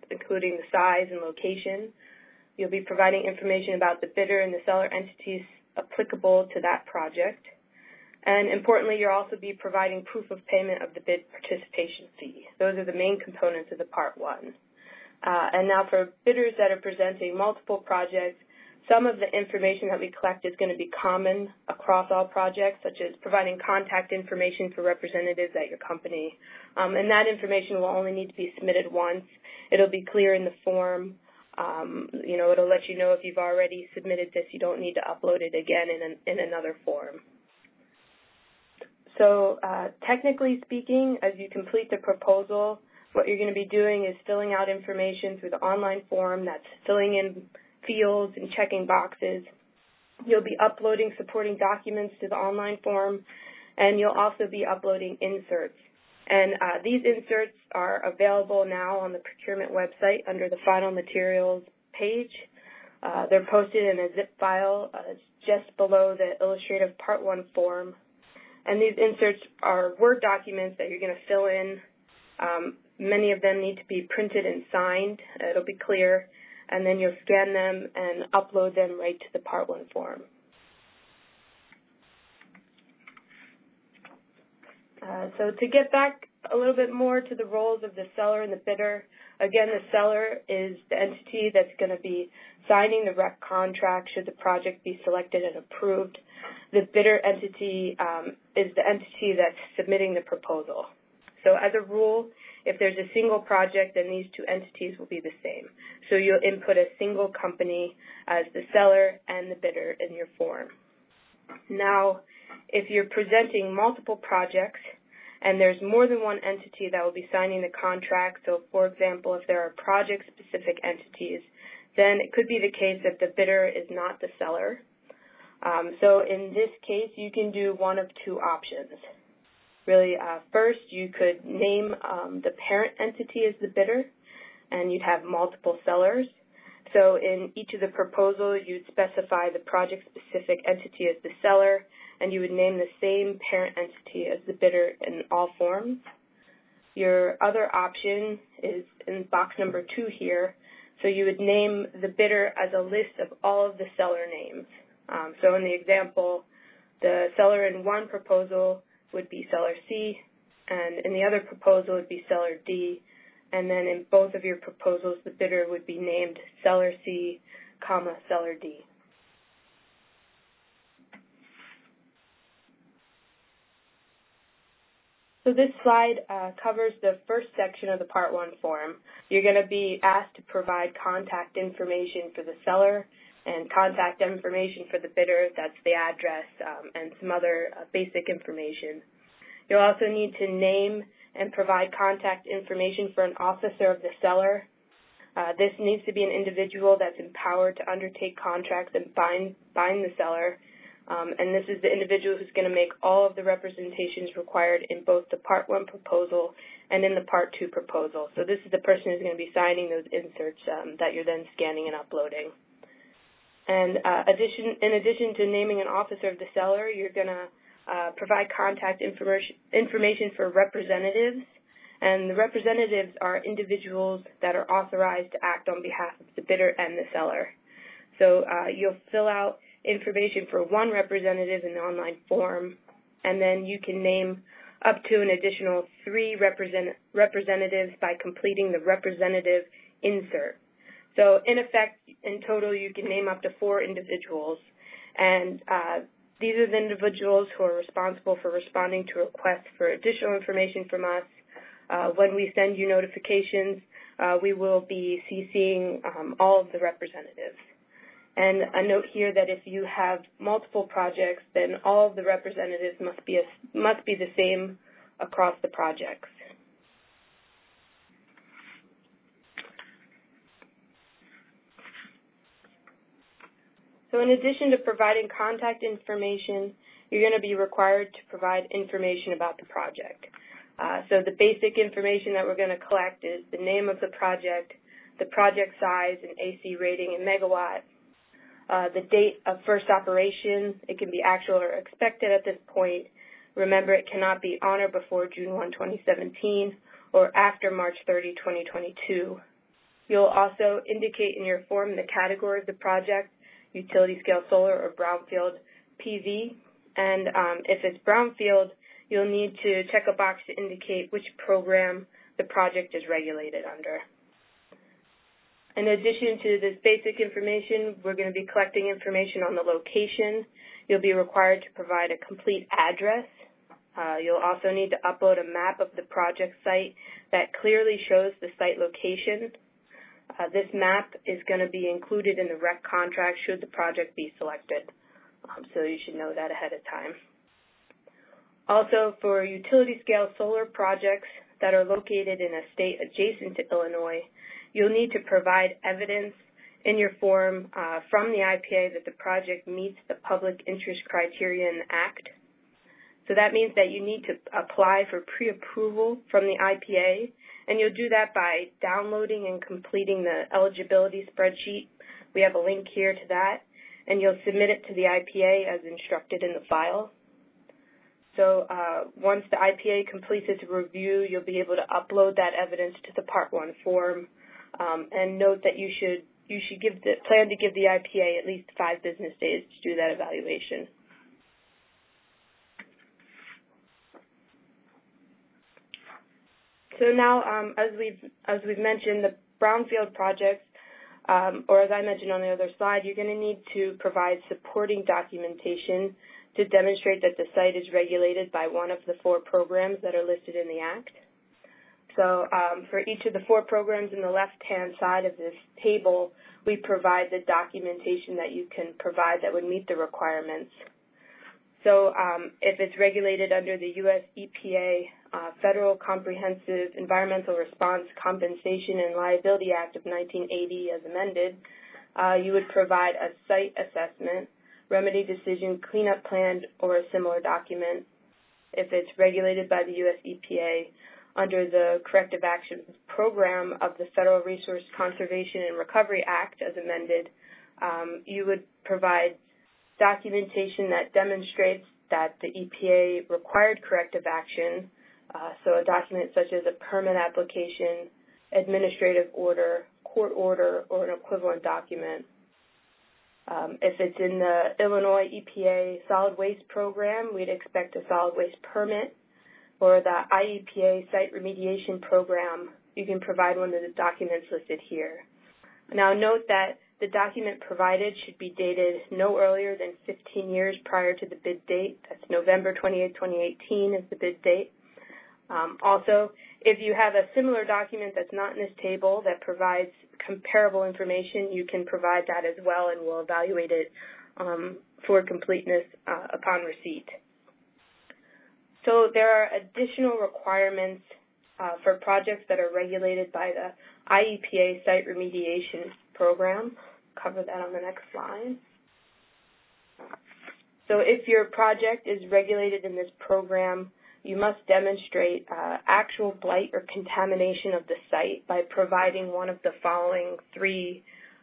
including the size and location. You'll be providing information about the bidder and the seller entities applicable to that project. And importantly, you'll also be providing proof of payment of the bid participation fee. Those are the main components of the Part 1. And now for bidders that are presenting multiple projects, some of the information that we collect is going to be common across all projects, such as providing contact information for representatives at your company. And that information will only need to be submitted once. It'll be clear in the form. It'll let you know if you've already submitted this. You don't need to upload it again in another form. So technically speaking, as you complete the proposal, what you're going to be doing is filling out information through the online form. That's filling in fields and checking boxes. You'll be uploading supporting documents to the online form, and you'll also be uploading inserts. And these inserts are available now on the procurement website under the Final Materials page. They're posted in a zip file just below the illustrative Part 1 form. And these inserts are Word documents that you're going to fill in. Many of them need to be printed and signed. It'll be clear. And then you'll scan them and upload them right to the Part 1 form. So to get back a little bit more to the roles of the seller and the bidder, again, the seller is the entity that's going to be signing the REC contract should the project be selected and approved. The bidder entity is the entity that's submitting the proposal. So as a rule, if there's a single project, then these two entities will be the same. So you'll input a single company as the seller and the bidder in your form. Now, if you're presenting multiple projects and there's more than one entity that will be signing the contract, so for example, if there are project-specific entities, then it could be the case that the bidder is not the seller. So in this case, you can do one of two options. Really, first, you could name the parent entity as the bidder, and you'd have multiple sellers. So in each of the proposals, you'd specify the project-specific entity as the seller, and you would name the same parent entity as the bidder in all forms. Your other option is in box number 2 here. So you would name the bidder as a list of all of the seller names. So in the example, the seller in one proposal would be seller C, and in the other proposal would be seller D, and then in both of your proposals, the bidder would be named seller C, seller D. So this slide covers the first section of the Part 1 form. You're going to be asked to provide contact information for the seller and contact information for the bidder, that's the address, and some other basic information. You'll also need to name and provide contact information for an officer of the seller. This needs to be an individual that's empowered to undertake contracts and bind the seller. And this is the individual who's going to make all of the representations required in both the Part 1 proposal and in the Part 2 proposal. So this is the person who's going to be signing those inserts that you're then scanning and uploading. And in addition to naming an officer of the seller, you're going to provide contact information for representatives. And the representatives are individuals that are authorized to act on behalf of the bidder and the seller. So you'll fill out information for one representative in the online form, and then you can name up to an additional 3 representatives by completing the representative insert. So in effect, in total, you can name up to 4 individuals, and these are the individuals who are responsible for responding to requests for additional information from us. When we send you notifications, we will be CCing all of the representatives. And a note here that if you have multiple projects, then all of the representatives must be the same across the projects. So in addition to providing contact information, you're going to be required to provide information about the project. So the basic information that we're going to collect is the name of the project size and AC rating in megawatt, the date of first operation. It can be actual or expected at this point. Remember, it cannot be on or before June 1, 2017 or after March 30, 2022. You'll also indicate in your form the category of the project. utility scale solar or brownfield PV. And if it's brownfield, you'll need to check a box to indicate which program the project is regulated under. In addition to this basic information, we're going to be collecting information on the location. You'll be required to provide a complete address. You'll also need to upload a map of the project site that clearly shows the site location. This map is going to be included in the REC contract should the project be selected. So you should know that ahead of time. Also, for utility-scale solar projects that are located in a state adjacent to Illinois, you'll need to provide evidence in your form from the IPA that the project meets the public interest criteria in the Act. So that means that you need to apply for pre-approval from the IPA, and you'll do that by downloading and completing the eligibility spreadsheet. We have a link here to that, and you'll submit it to the IPA as instructed in the file. So once the IPA completes its review, you'll be able to upload that evidence to the Part 1 form, and note that you should plan to give the IPA at least 5 business days to do that evaluation. So now, as we've mentioned, the brownfield projects, or as I mentioned on the other slide, you're going to need to provide supporting documentation to demonstrate that the site is regulated by one of the 4 programs that are listed in the Act. So for each of the 4 programs in the left-hand side of this table, we provide the documentation that you can provide that would meet the requirements. So if it's regulated under the U.S. EPA Federal Comprehensive Environmental Response Compensation and Liability Act of 1980 as amended, you would provide a site assessment, remedy decision, cleanup plan, or a similar document. If it's regulated by the U.S. EPA under the Corrective Action Program of the Federal Resource Conservation and Recovery Act as amended, you would provide documentation that demonstrates that the EPA required corrective action, so a document such as a permit application, administrative order, court order, or an equivalent document. If it's in the Illinois EPA Solid Waste Program, we'd expect a solid waste permit, or the IEPA Site Remediation Program, you can provide one of the documents listed here. Now note that the document provided should be dated no earlier than 15 years prior to the bid date. That's November 28, 2018 is the bid date. Also, if you have a similar document that's not in this table that provides comparable information, you can provide that as well, and we'll evaluate it for completeness upon receipt. So there are additional requirements for projects that are regulated by the IEPA Site Remediation Program. Cover that on the next slide. So if your project is regulated in this program, you must demonstrate actual blight or contamination of the site by providing one of the following three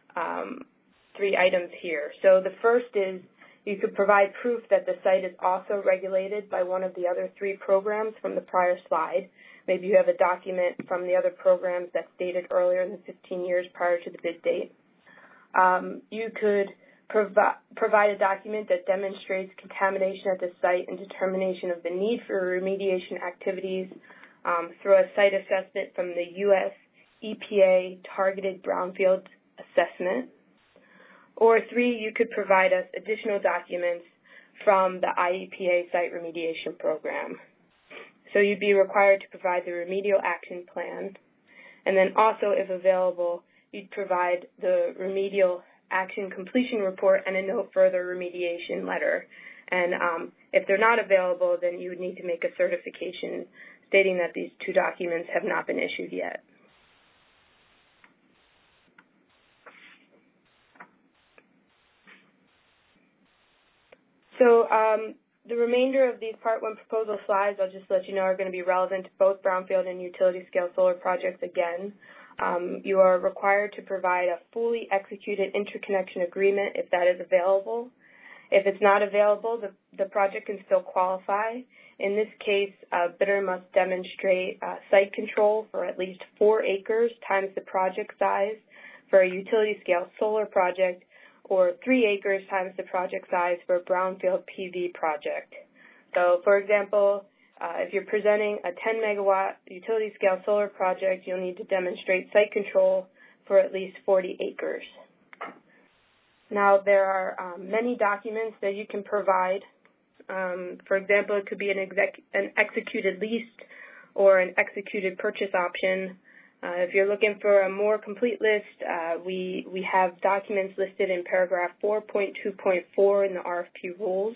items here. So the first is you could provide proof that the site is also regulated by one of the other 3 programs from the prior slide. Maybe you have a document from the other programs that's dated earlier than 15 years prior to the bid date. You could provide a document that demonstrates contamination at the site and determination of the need for remediation activities through a site assessment from the U.S. EPA Targeted Brownfield Assessment. Or 3, you could provide us additional documents from the IEPA Site Remediation Program. So you'd be required to provide the remedial action plan, and then also, if available, you'd provide the remedial action completion report and a no further remediation letter. And if they're not available, then you would need to make a certification stating that these 2 documents have not been issued yet. So the remainder of these Part 1 proposal slides, I'll just let you know, are going to be relevant to both brownfield and utility-scale solar projects again. You are required to provide a fully executed interconnection agreement if that is available. If it's not available, the project can still qualify. In this case, a bidder must demonstrate site control for at least 4 acres times the project size for a utility-scale solar project, or 3 acres times the project size for a brownfield PV project. So, for example, if you're presenting a 10-megawatt utility-scale solar project, you'll need to demonstrate site control for at least 40 acres. Now, there are many documents that you can provide. For example, it could be an executed lease or an executed purchase option. If you're looking for a more complete list, we have documents listed in paragraph 4.2.4 in the RFP rules.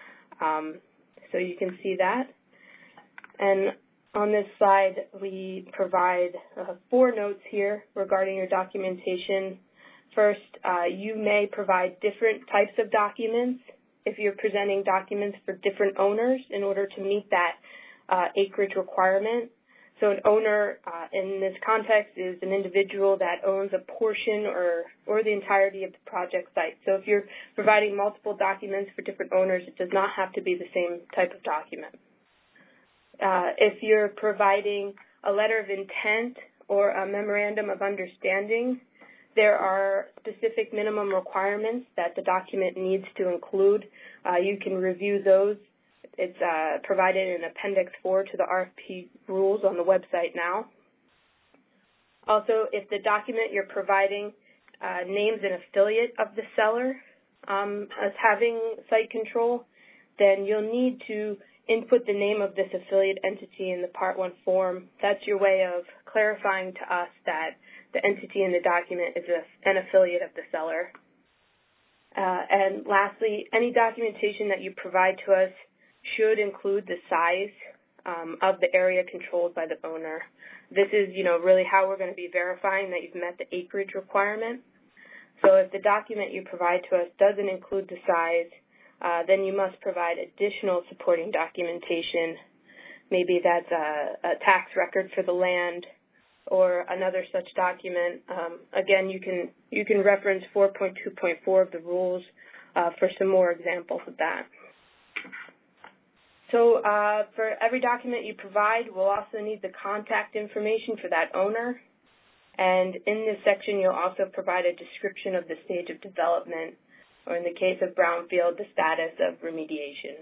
So you can see that. And on this slide, we provide 4 notes here regarding your documentation. First, you may provide different types of documents if you're presenting documents for different owners in order to meet that acreage requirement. So an owner in this context is an individual that owns a portion or the entirety of the project site. So if you're providing multiple documents for different owners, it does not have to be the same type of document. If you're providing a letter of intent or a memorandum of understanding, there are specific minimum requirements that the document needs to include. You can review those. It's provided in Appendix 4 to the RFP rules on the website now. Also, if the document you're providing names an affiliate of the seller as having site control, then you'll need to input the name of this affiliate entity in the Part 1 form. That's your way of clarifying to us that the entity in the document is an affiliate of the seller. And lastly, any documentation that you provide to us should include the size of the area controlled by the owner. This is, really how we're going to be verifying that you've met the acreage requirement. So if the document you provide to us doesn't include the size, then you must provide additional supporting documentation. Maybe that's a tax record for the land or another such document. Again, you can reference 4.2.4 of the rules for some more examples of that. So for every document you provide, we'll also need the contact information for that owner. And in this section, you'll also provide a description of the stage of development, or in the case of brownfield, the status of remediation.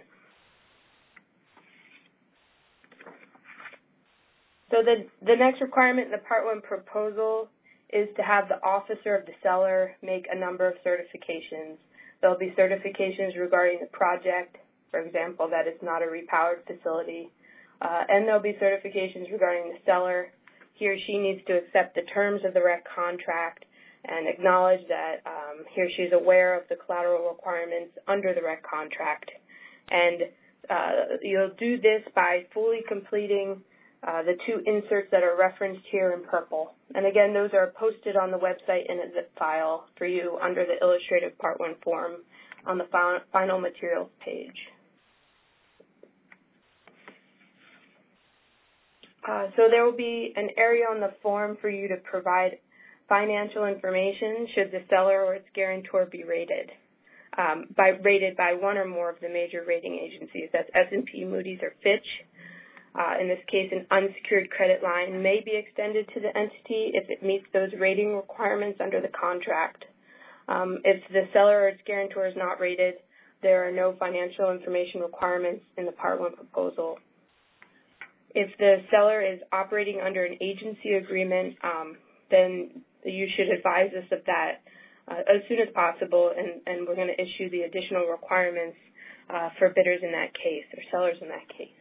So the next requirement in the Part 1 proposal is to have the officer of the seller make a number of certifications. There'll be certifications regarding the project, for example, that it's not a repowered facility, and there'll be certifications regarding the seller. He or she needs to accept the terms of the REC contract and acknowledge that he or she is aware of the collateral requirements under the REC contract. And you'll do this by fully completing the 2 inserts that are referenced here in purple. And again, those are posted on the website in a zip file for you under the illustrative Part 1 form on the final materials page. So there will be an area on the form for you to provide financial information should the seller or its guarantor be rated by one or more of the major rating agencies. That's S&P, Moody's, or Fitch. In this case, an unsecured credit line may be extended to the entity if it meets those rating requirements under the contract. If the seller or its guarantor is not rated, there are no financial information requirements in the Part 1 proposal. If the seller is operating under an agency agreement, then you should advise us of that as soon as possible, and we're going to issue the additional requirements for bidders in that case, or sellers in that case.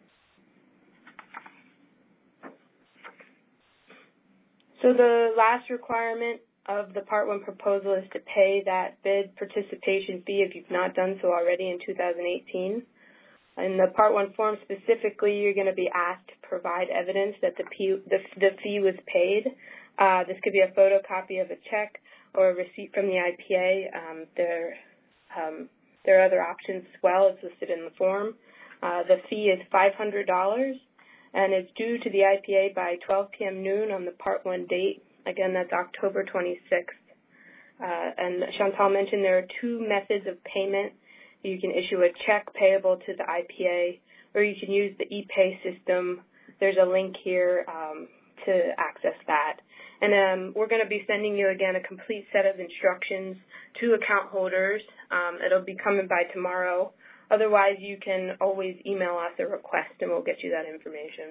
So the last requirement of the Part 1 proposal is to pay that bid participation fee if you've not done so already in 2018. In the Part 1 form specifically, you're going to be asked to provide evidence that the fee was paid. This could be a photocopy of a check or a receipt from the IPA. There are other options as well as listed in the form. The fee is $500, and it's due to the IPA by 12 p.m. noon on the Part 1 date. Again, that's October 26th. And Chantal mentioned there are 2 methods of payment. You can issue a check payable to the IPA, or you can use the ePay system. There's a link here to access that. And we're going to be sending you, again, a complete set of instructions to account holders. It'll be coming by tomorrow. Otherwise, you can always email us a request, and we'll get you that information.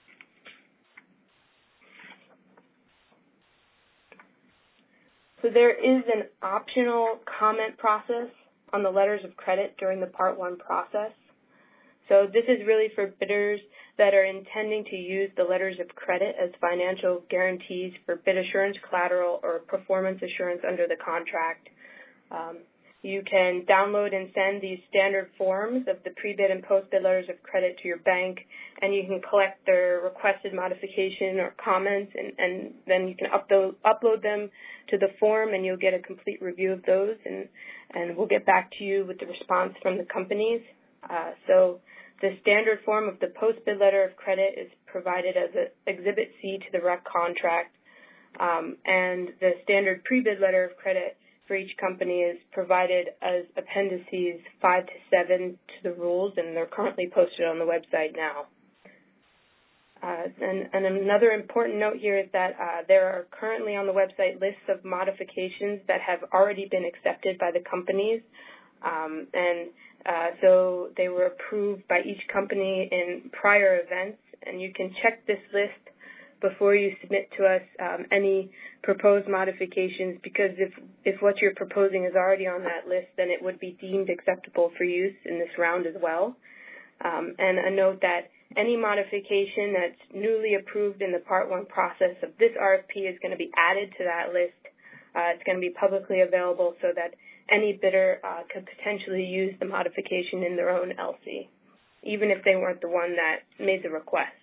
So there is an optional comment process on the letters of credit during the Part 1 process. So this is really for bidders that are intending to use the letters of credit as financial guarantees for bid assurance collateral or performance assurance under the contract. You can download and send these standard forms of the pre-bid and post-bid letters of credit to your bank, and you can collect their requested modification or comments, and then you can upload them to the form, and you'll get a complete review of those, and we'll get back to you with the response from the companies. So the standard form of the post-bid letter of credit is provided as an Exhibit C to the REC contract, and the standard pre-bid letter of credit for each company is provided as appendices 5 to 7 to the rules, and they're currently posted on the website now. And another important note here is that there are currently on the website lists of modifications that have already been accepted by the companies, so they were approved by each company in prior events, and you can check this list before you submit to us any proposed modifications, because if what you're proposing is already on that list, then it would be deemed acceptable for use in this round as well. And a note that any modification that's newly approved in the Part 1 process of this RFP is going to be added to that list. It's going to be publicly available so that any bidder could potentially use the modification in their own LC, even if they weren't the one that made the request.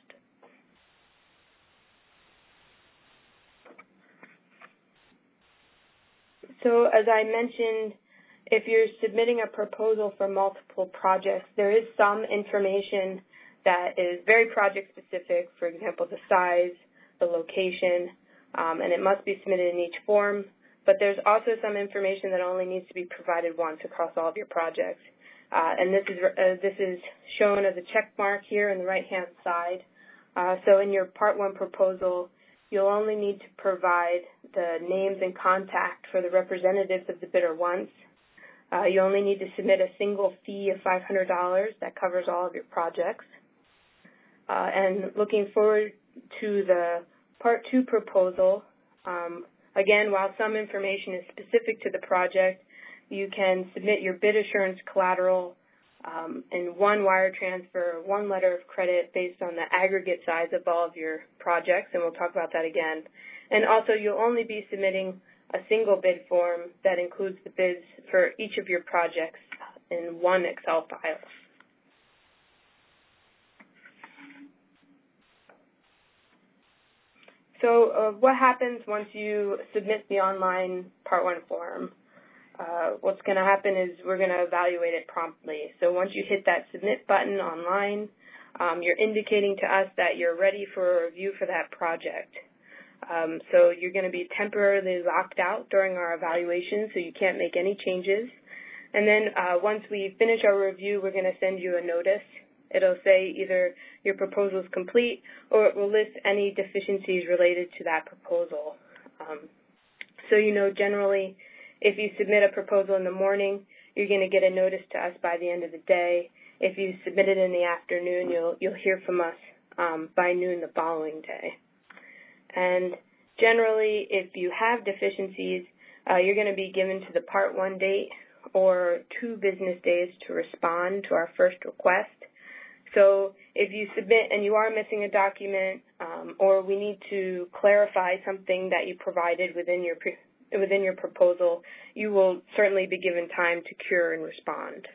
So as I mentioned, if you're submitting a proposal for multiple projects, there is some information that is very project specific, for example, the size, the location, and it must be submitted in each form. But there's also some information that only needs to be provided once across all of your projects. And this is shown as a check mark here on the right-hand side. So in your Part 1 proposal, you'll only need to provide the names and contact for the representatives of the bidder once. You only need to submit a single fee of $500 that covers all of your projects. And looking forward to the Part 2 proposal, again, while some information is specific to the project, you can submit your bid assurance collateral in one wire transfer, one letter of credit based on the aggregate size of all of your projects, and we'll talk about that again. And also, you'll only be submitting a single bid form that includes the bids for each of your projects in one Excel file. So what happens once you submit the online Part 1 form? What's going to happen is we're going to evaluate it promptly. So once you hit that submit button online, you're indicating to us that you're ready for a review for that project. So you're going to be temporarily locked out during our evaluation, so you can't make any changes. And then once we finish our review, we're going to send you a notice. It'll say either your proposal is complete, or it will list any deficiencies related to that proposal. So you know, generally, if you submit a proposal in the morning, you're going to get a notice to us by the end of the day. If you submit it in the afternoon, you'll hear from us by noon the following day. And generally, if you have deficiencies, you're going to be given to the Part 1 date or 2 business days to respond to our first request. So if you submit and you are missing a document, or we need to clarify something that you provided within your proposal, you will certainly be given time to cure and respond.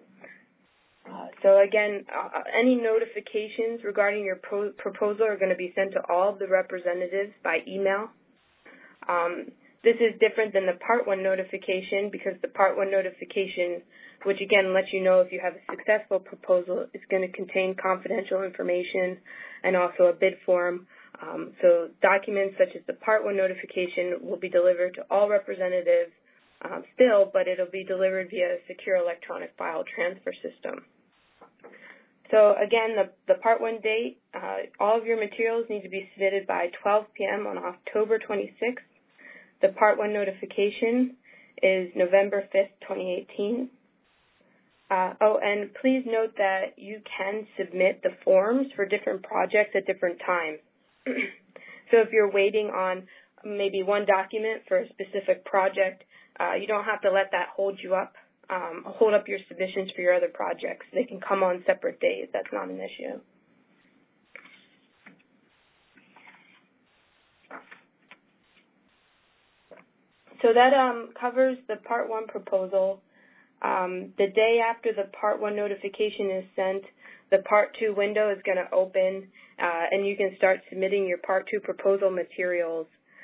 So again, any notifications regarding your proposal are going to be sent to all of the representatives by email. This is different than the Part 1 notification, because the Part 1 notification, which again lets you know if you have a successful proposal, is going to contain confidential information and also a bid form. So documents such as the Part 1 notification will be delivered to all representatives still, but it'll be delivered via a secure electronic file transfer system. So again, the Part 1 date, all of your materials need to be submitted by 12 p.m. on October 26th. The Part 1 notification is November 5th, 2018. And please note that you can submit the forms for different projects at different times. So if you're waiting on maybe one document for a specific project, you don't have to let that hold up your submissions for your other projects. They can come on separate days. That's not an issue. So that covers the Part 1 proposal. The day after the Part 1 notification is sent, the Part 2 window is going to open, and you can start submitting your Part 2 proposal materials.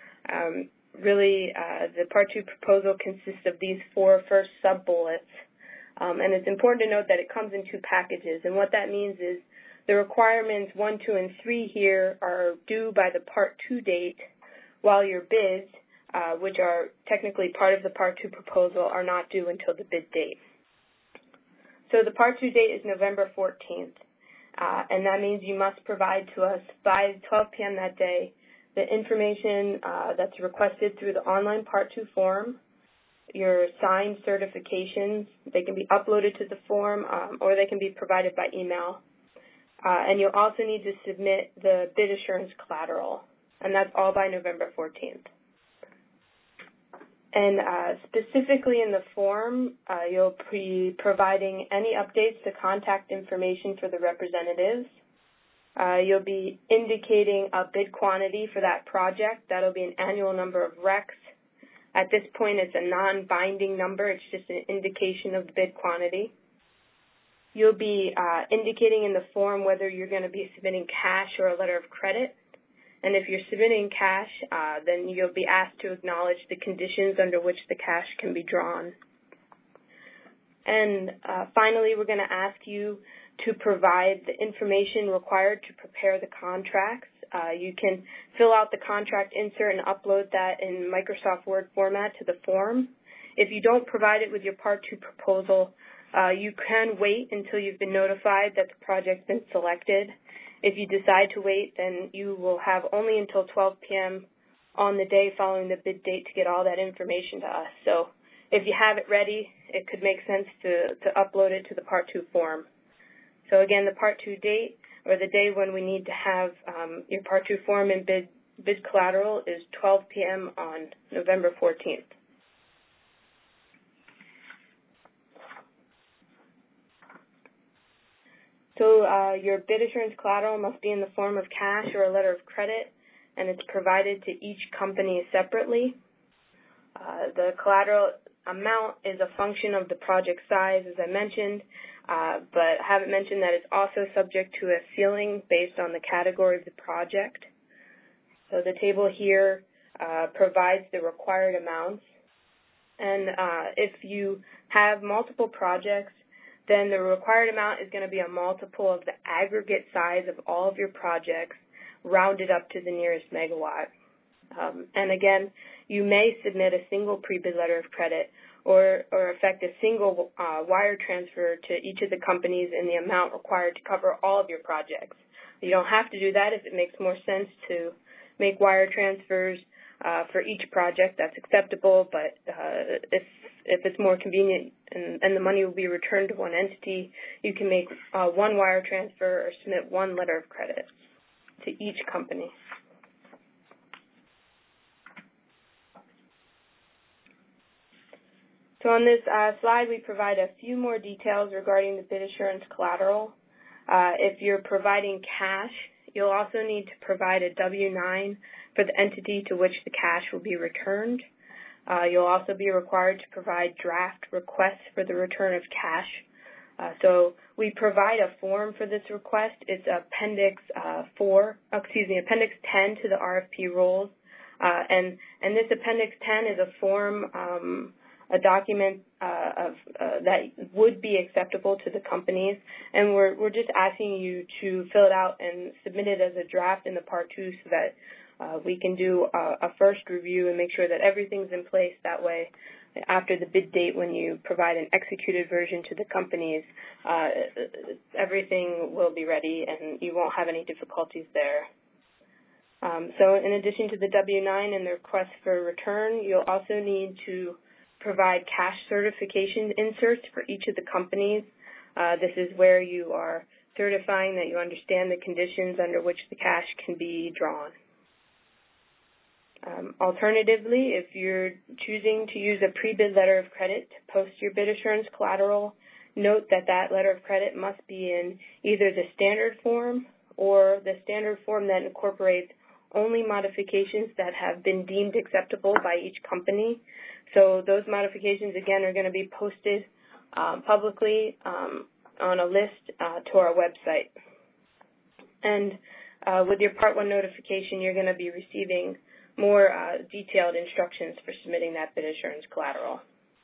The Part 2 proposal consists of these 4 first sub-bullets, and it's important to note that it comes in 2 packages, and what that means is the requirements 1, 2, and 3 here are due by the Part 2 date, while your bids, which are technically part of the Part 2 proposal, are not due until the bid date. So the Part 2 date is November 14th, and that means you must provide to us by 12 p.m. that day the information that's requested through the online Part 2 form, your signed certifications. They can be uploaded to the form or they can be provided by email. And you'll also need to submit the bid assurance collateral, and that's all by November 14th. And specifically in the form, you'll be providing any updates to contact information for the representatives. You'll be indicating a bid quantity for that project. That'll be an annual number of RECs. At this point, it's a non-binding number. It's just an indication of the bid quantity. You'll be indicating in the form whether you're going to be submitting cash or a letter of credit. And if you're submitting cash, then you'll be asked to acknowledge the conditions under which the cash can be drawn. And finally, we're going to ask you to provide the information required to prepare the contracts. You can fill out the contract insert and upload that in Microsoft Word format to the form. If you don't provide it with your Part 2 proposal, you can wait until you've been notified that the project's been selected. If you decide to wait, then you will have only until 12 p.m. on the day following the bid date to get all that information to us. So if you have it ready, it could make sense to upload it to the Part 2 form. So again, the Part 2 date, or the day when we need to have your Part 2 form and bid collateral, is 12 p.m. on November 14th. So your bid assurance collateral must be in the form of cash or a letter of credit, and it's provided to each company separately. The collateral amount is a function of the project size, as I mentioned, but I haven't mentioned that it's also subject to a ceiling based on the category of the project. So the table here provides the required amounts. And if you have multiple projects, then the required amount is going to be a multiple of the aggregate size of all of your projects rounded up to the nearest megawatt. And again, you may submit a single pre-bid letter of credit or effect a single wire transfer to each of the companies in the amount required to cover all of your projects. You don't have to do that if it makes more sense to make wire transfers for each project. That's acceptable, but if it's more convenient and the money will be returned to one entity, you can make one wire transfer or submit one letter of credit to each company. So on this slide, we provide a few more details regarding the bid assurance collateral. If you're providing cash, you'll also need to provide a W-9 for the entity to which the cash will be returned. You'll also be required to provide draft requests for the return of cash. So we provide a form for this request. It's Appendix 10 to the RFP rules. And this Appendix 10 is a form, a document that would be acceptable to the companies, and we're just asking you to fill it out and submit it as a draft in the Part 2 so that we can do a first review and make sure that everything's in place. That way after the bid date, when you provide an executed version to the companies, everything will be ready and you won't have any difficulties there. So in addition to the W-9 and the request for return, you'll also need to provide cash certification inserts for each of the companies. This is where you are certifying that you understand the conditions under which the cash can be drawn. Alternatively, if you're choosing to use a pre-bid letter of credit to post your bid assurance collateral, note that that letter of credit must be in either the standard form or the standard form that incorporates only modifications that have been deemed acceptable by each company. So those modifications, again, are going to be posted publicly on a list to our website. And with your Part 1 notification, you're going to be receiving more detailed instructions for submitting that bid assurance collateral.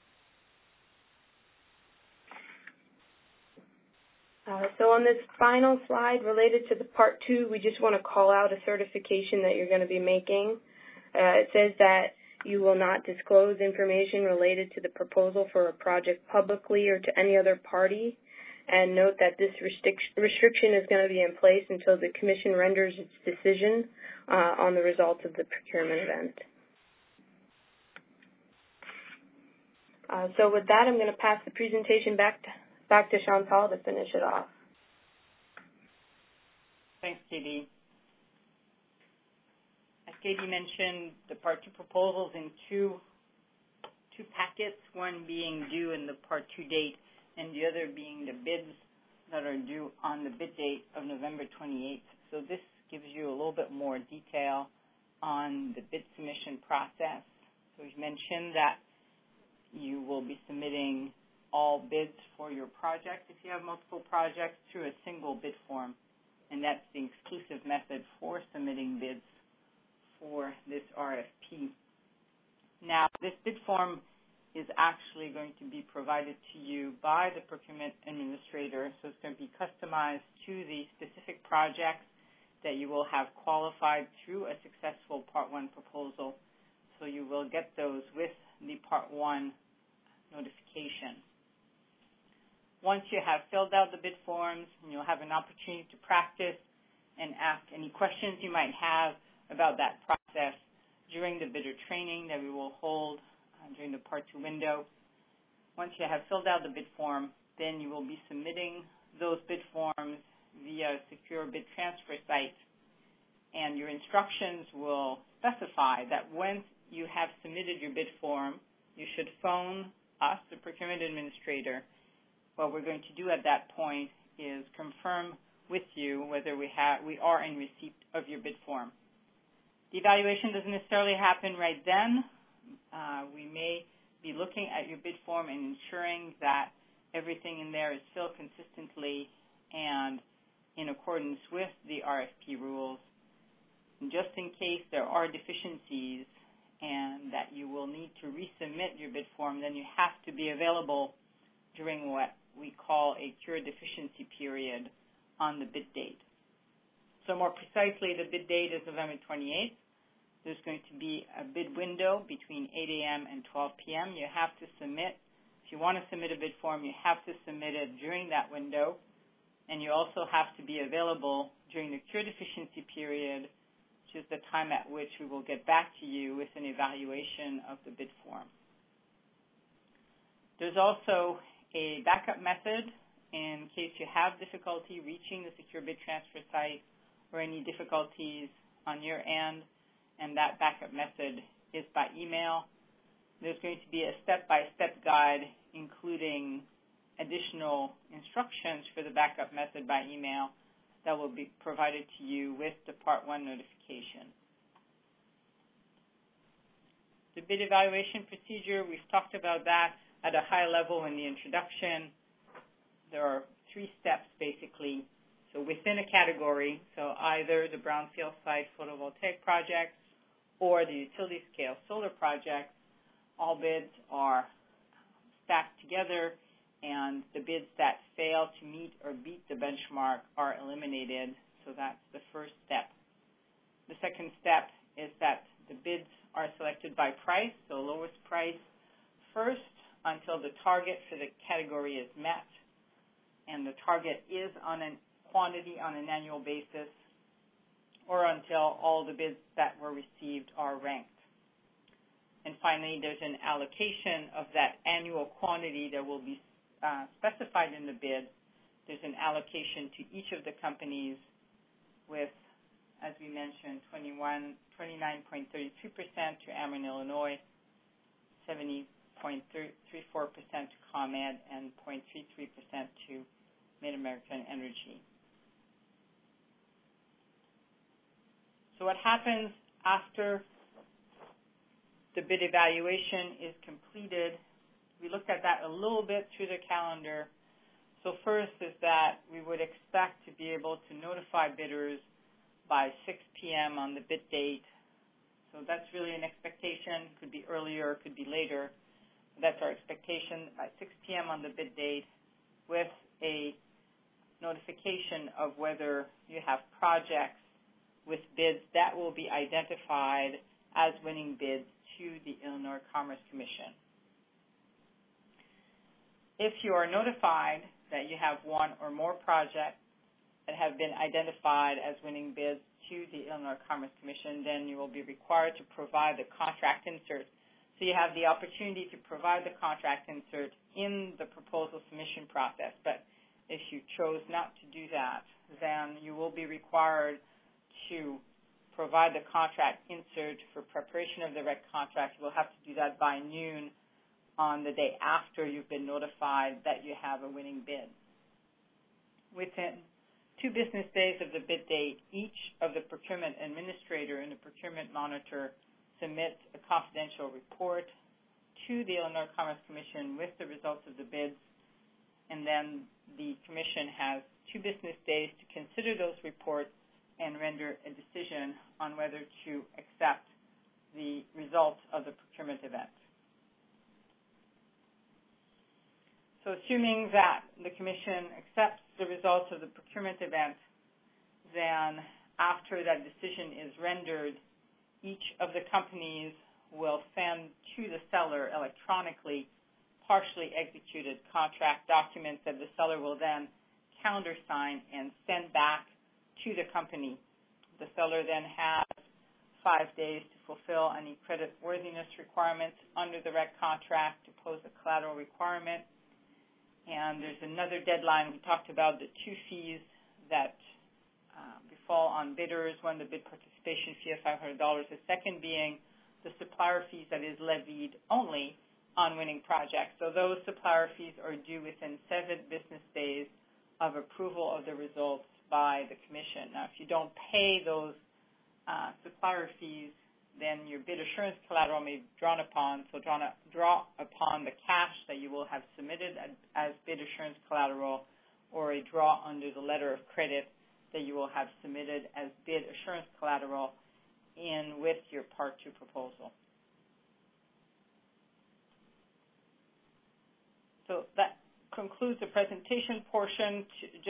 So on this final slide related to the Part 2, we just want to call out a certification that you're going to be making. It says that you will not disclose information related to the proposal for a project publicly or to any other party. And note that this restriction is going to be in place until the Commission renders its decision on the results of the procurement event. So with that, I'm going to pass the presentation back to Chantal to finish it off. Thanks, Katie. As Katie mentioned, the Part 2 proposals in two packets, one being due in the Part 2 date and the other being the bids that are due on the bid date of November 28th. So this gives you a little bit more detail on the bid submission process. So we've mentioned that you will be submitting all bids for your project if you have multiple projects through a single bid form, and that's the exclusive method for submitting bids for this RFP. Now, this bid form is actually going to be provided to you by the procurement administrator, so it's going to be customized to the specific projects that you will have qualified through a successful Part 1 proposal. So you will get those with the Part 1 notification. Once you have filled out the bid forms, you'll have an opportunity to practice and ask any questions you might have about that process during the bidder training that we will hold during the Part 2 window. Once you have filled out the bid form, then you will be submitting those bid forms via a secure bid transfer site, and your instructions will specify that once you have submitted your bid form, you should phone us, the procurement administrator. What we're going to do at that point is confirm with you whether we are in receipt of your bid form. The evaluation doesn't necessarily happen right then. We may be looking at your bid form and ensuring that everything in there is filled consistently and in accordance with the RFP rules. And just in case there are deficiencies and that you will need to resubmit your bid form, then you have to be available during what we call a cure deficiency period on the bid date. So more precisely, the bid date is November 28th. There's going to be a bid window between 8 a.m. and 12 p.m. You have to submit. If you want to submit a bid form, you have to submit it during that window. And you also have to be available during the cure deficiency period, which is the time at which we will get back to you with an evaluation of the bid form. There's also a backup method in case you have difficulty reaching the secure bid transfer site or any difficulties on your end, and that backup method is by email. There's going to be a step-by-step guide including additional instructions for the backup method by email that will be provided to you with the Part 1 notification. The bid evaluation procedure, we've talked about that at a high level in the introduction. There are 3 steps basically. So within a category, so either the brownfield site photovoltaic projects or the utility scale solar projects, all bids are stacked together, and the bids that fail to meet or beat the benchmark are eliminated. So that's the first step. The second step is that the bids are selected by price, so lowest price first until the target for the category is met, and the target is on a quantity on an annual basis, or until all the bids that were received are ranked. And finally, there's an allocation of that annual quantity that will be specified in the bid. There's an allocation to each of the companies with, as we mentioned, 29.32% to Ameren Illinois, 70.34% to ComEd, and 0.33% to MidAmerican Energy. So what happens after the bid evaluation is completed? We looked at that a little bit through the calendar. So first is that we would expect to be able to notify bidders by 6 p.m. on the bid date. So that's really an expectation. It could be earlier, it could be later. That's our expectation, by 6 p.m. on the bid date, with a notification of whether you have projects with bids that will be identified as winning bids to the Illinois Commerce Commission. If you are notified that you have one or more projects that have been identified as winning bids to the Illinois Commerce Commission, then you will be required to provide the contract insert. So you have the opportunity to provide the contract insert in the proposal submission process. But if you chose not to do that, then you will be required to provide the contract insert for preparation of the REC contract. You will have to do that by noon on the day after you've been notified that you have a winning bid. Within 2 business days of the bid date, each of the procurement administrator and the procurement monitor submits a confidential report to the Illinois Commerce Commission with the results of the bids, and then the Commission has 2 business days to consider those reports and render a decision on whether to accept the results of the procurement event. So assuming that the Commission accepts the results of the procurement event, then after that decision is rendered, each of the companies will send to the seller electronically partially executed contract documents that the seller will then countersign and send back to the company. The seller then has 5 days to fulfill any credit worthiness requirements under the REC contract to pose a collateral requirement. And there's another deadline. We talked about the 2 fees that befall on bidders. One, the bid participation fee of $500. The second being the supplier fees that is levied only on winning projects. So those supplier fees are due within 7 business days of approval of the results by the Commission. Now, if you don't pay those supplier fees, then your bid assurance collateral may be drawn upon. So draw upon the cash that you will have submitted as bid assurance collateral, or a draw under the letter of credit that you will have submitted as bid assurance collateral in with your Part 2 proposal. So that concludes the presentation portion.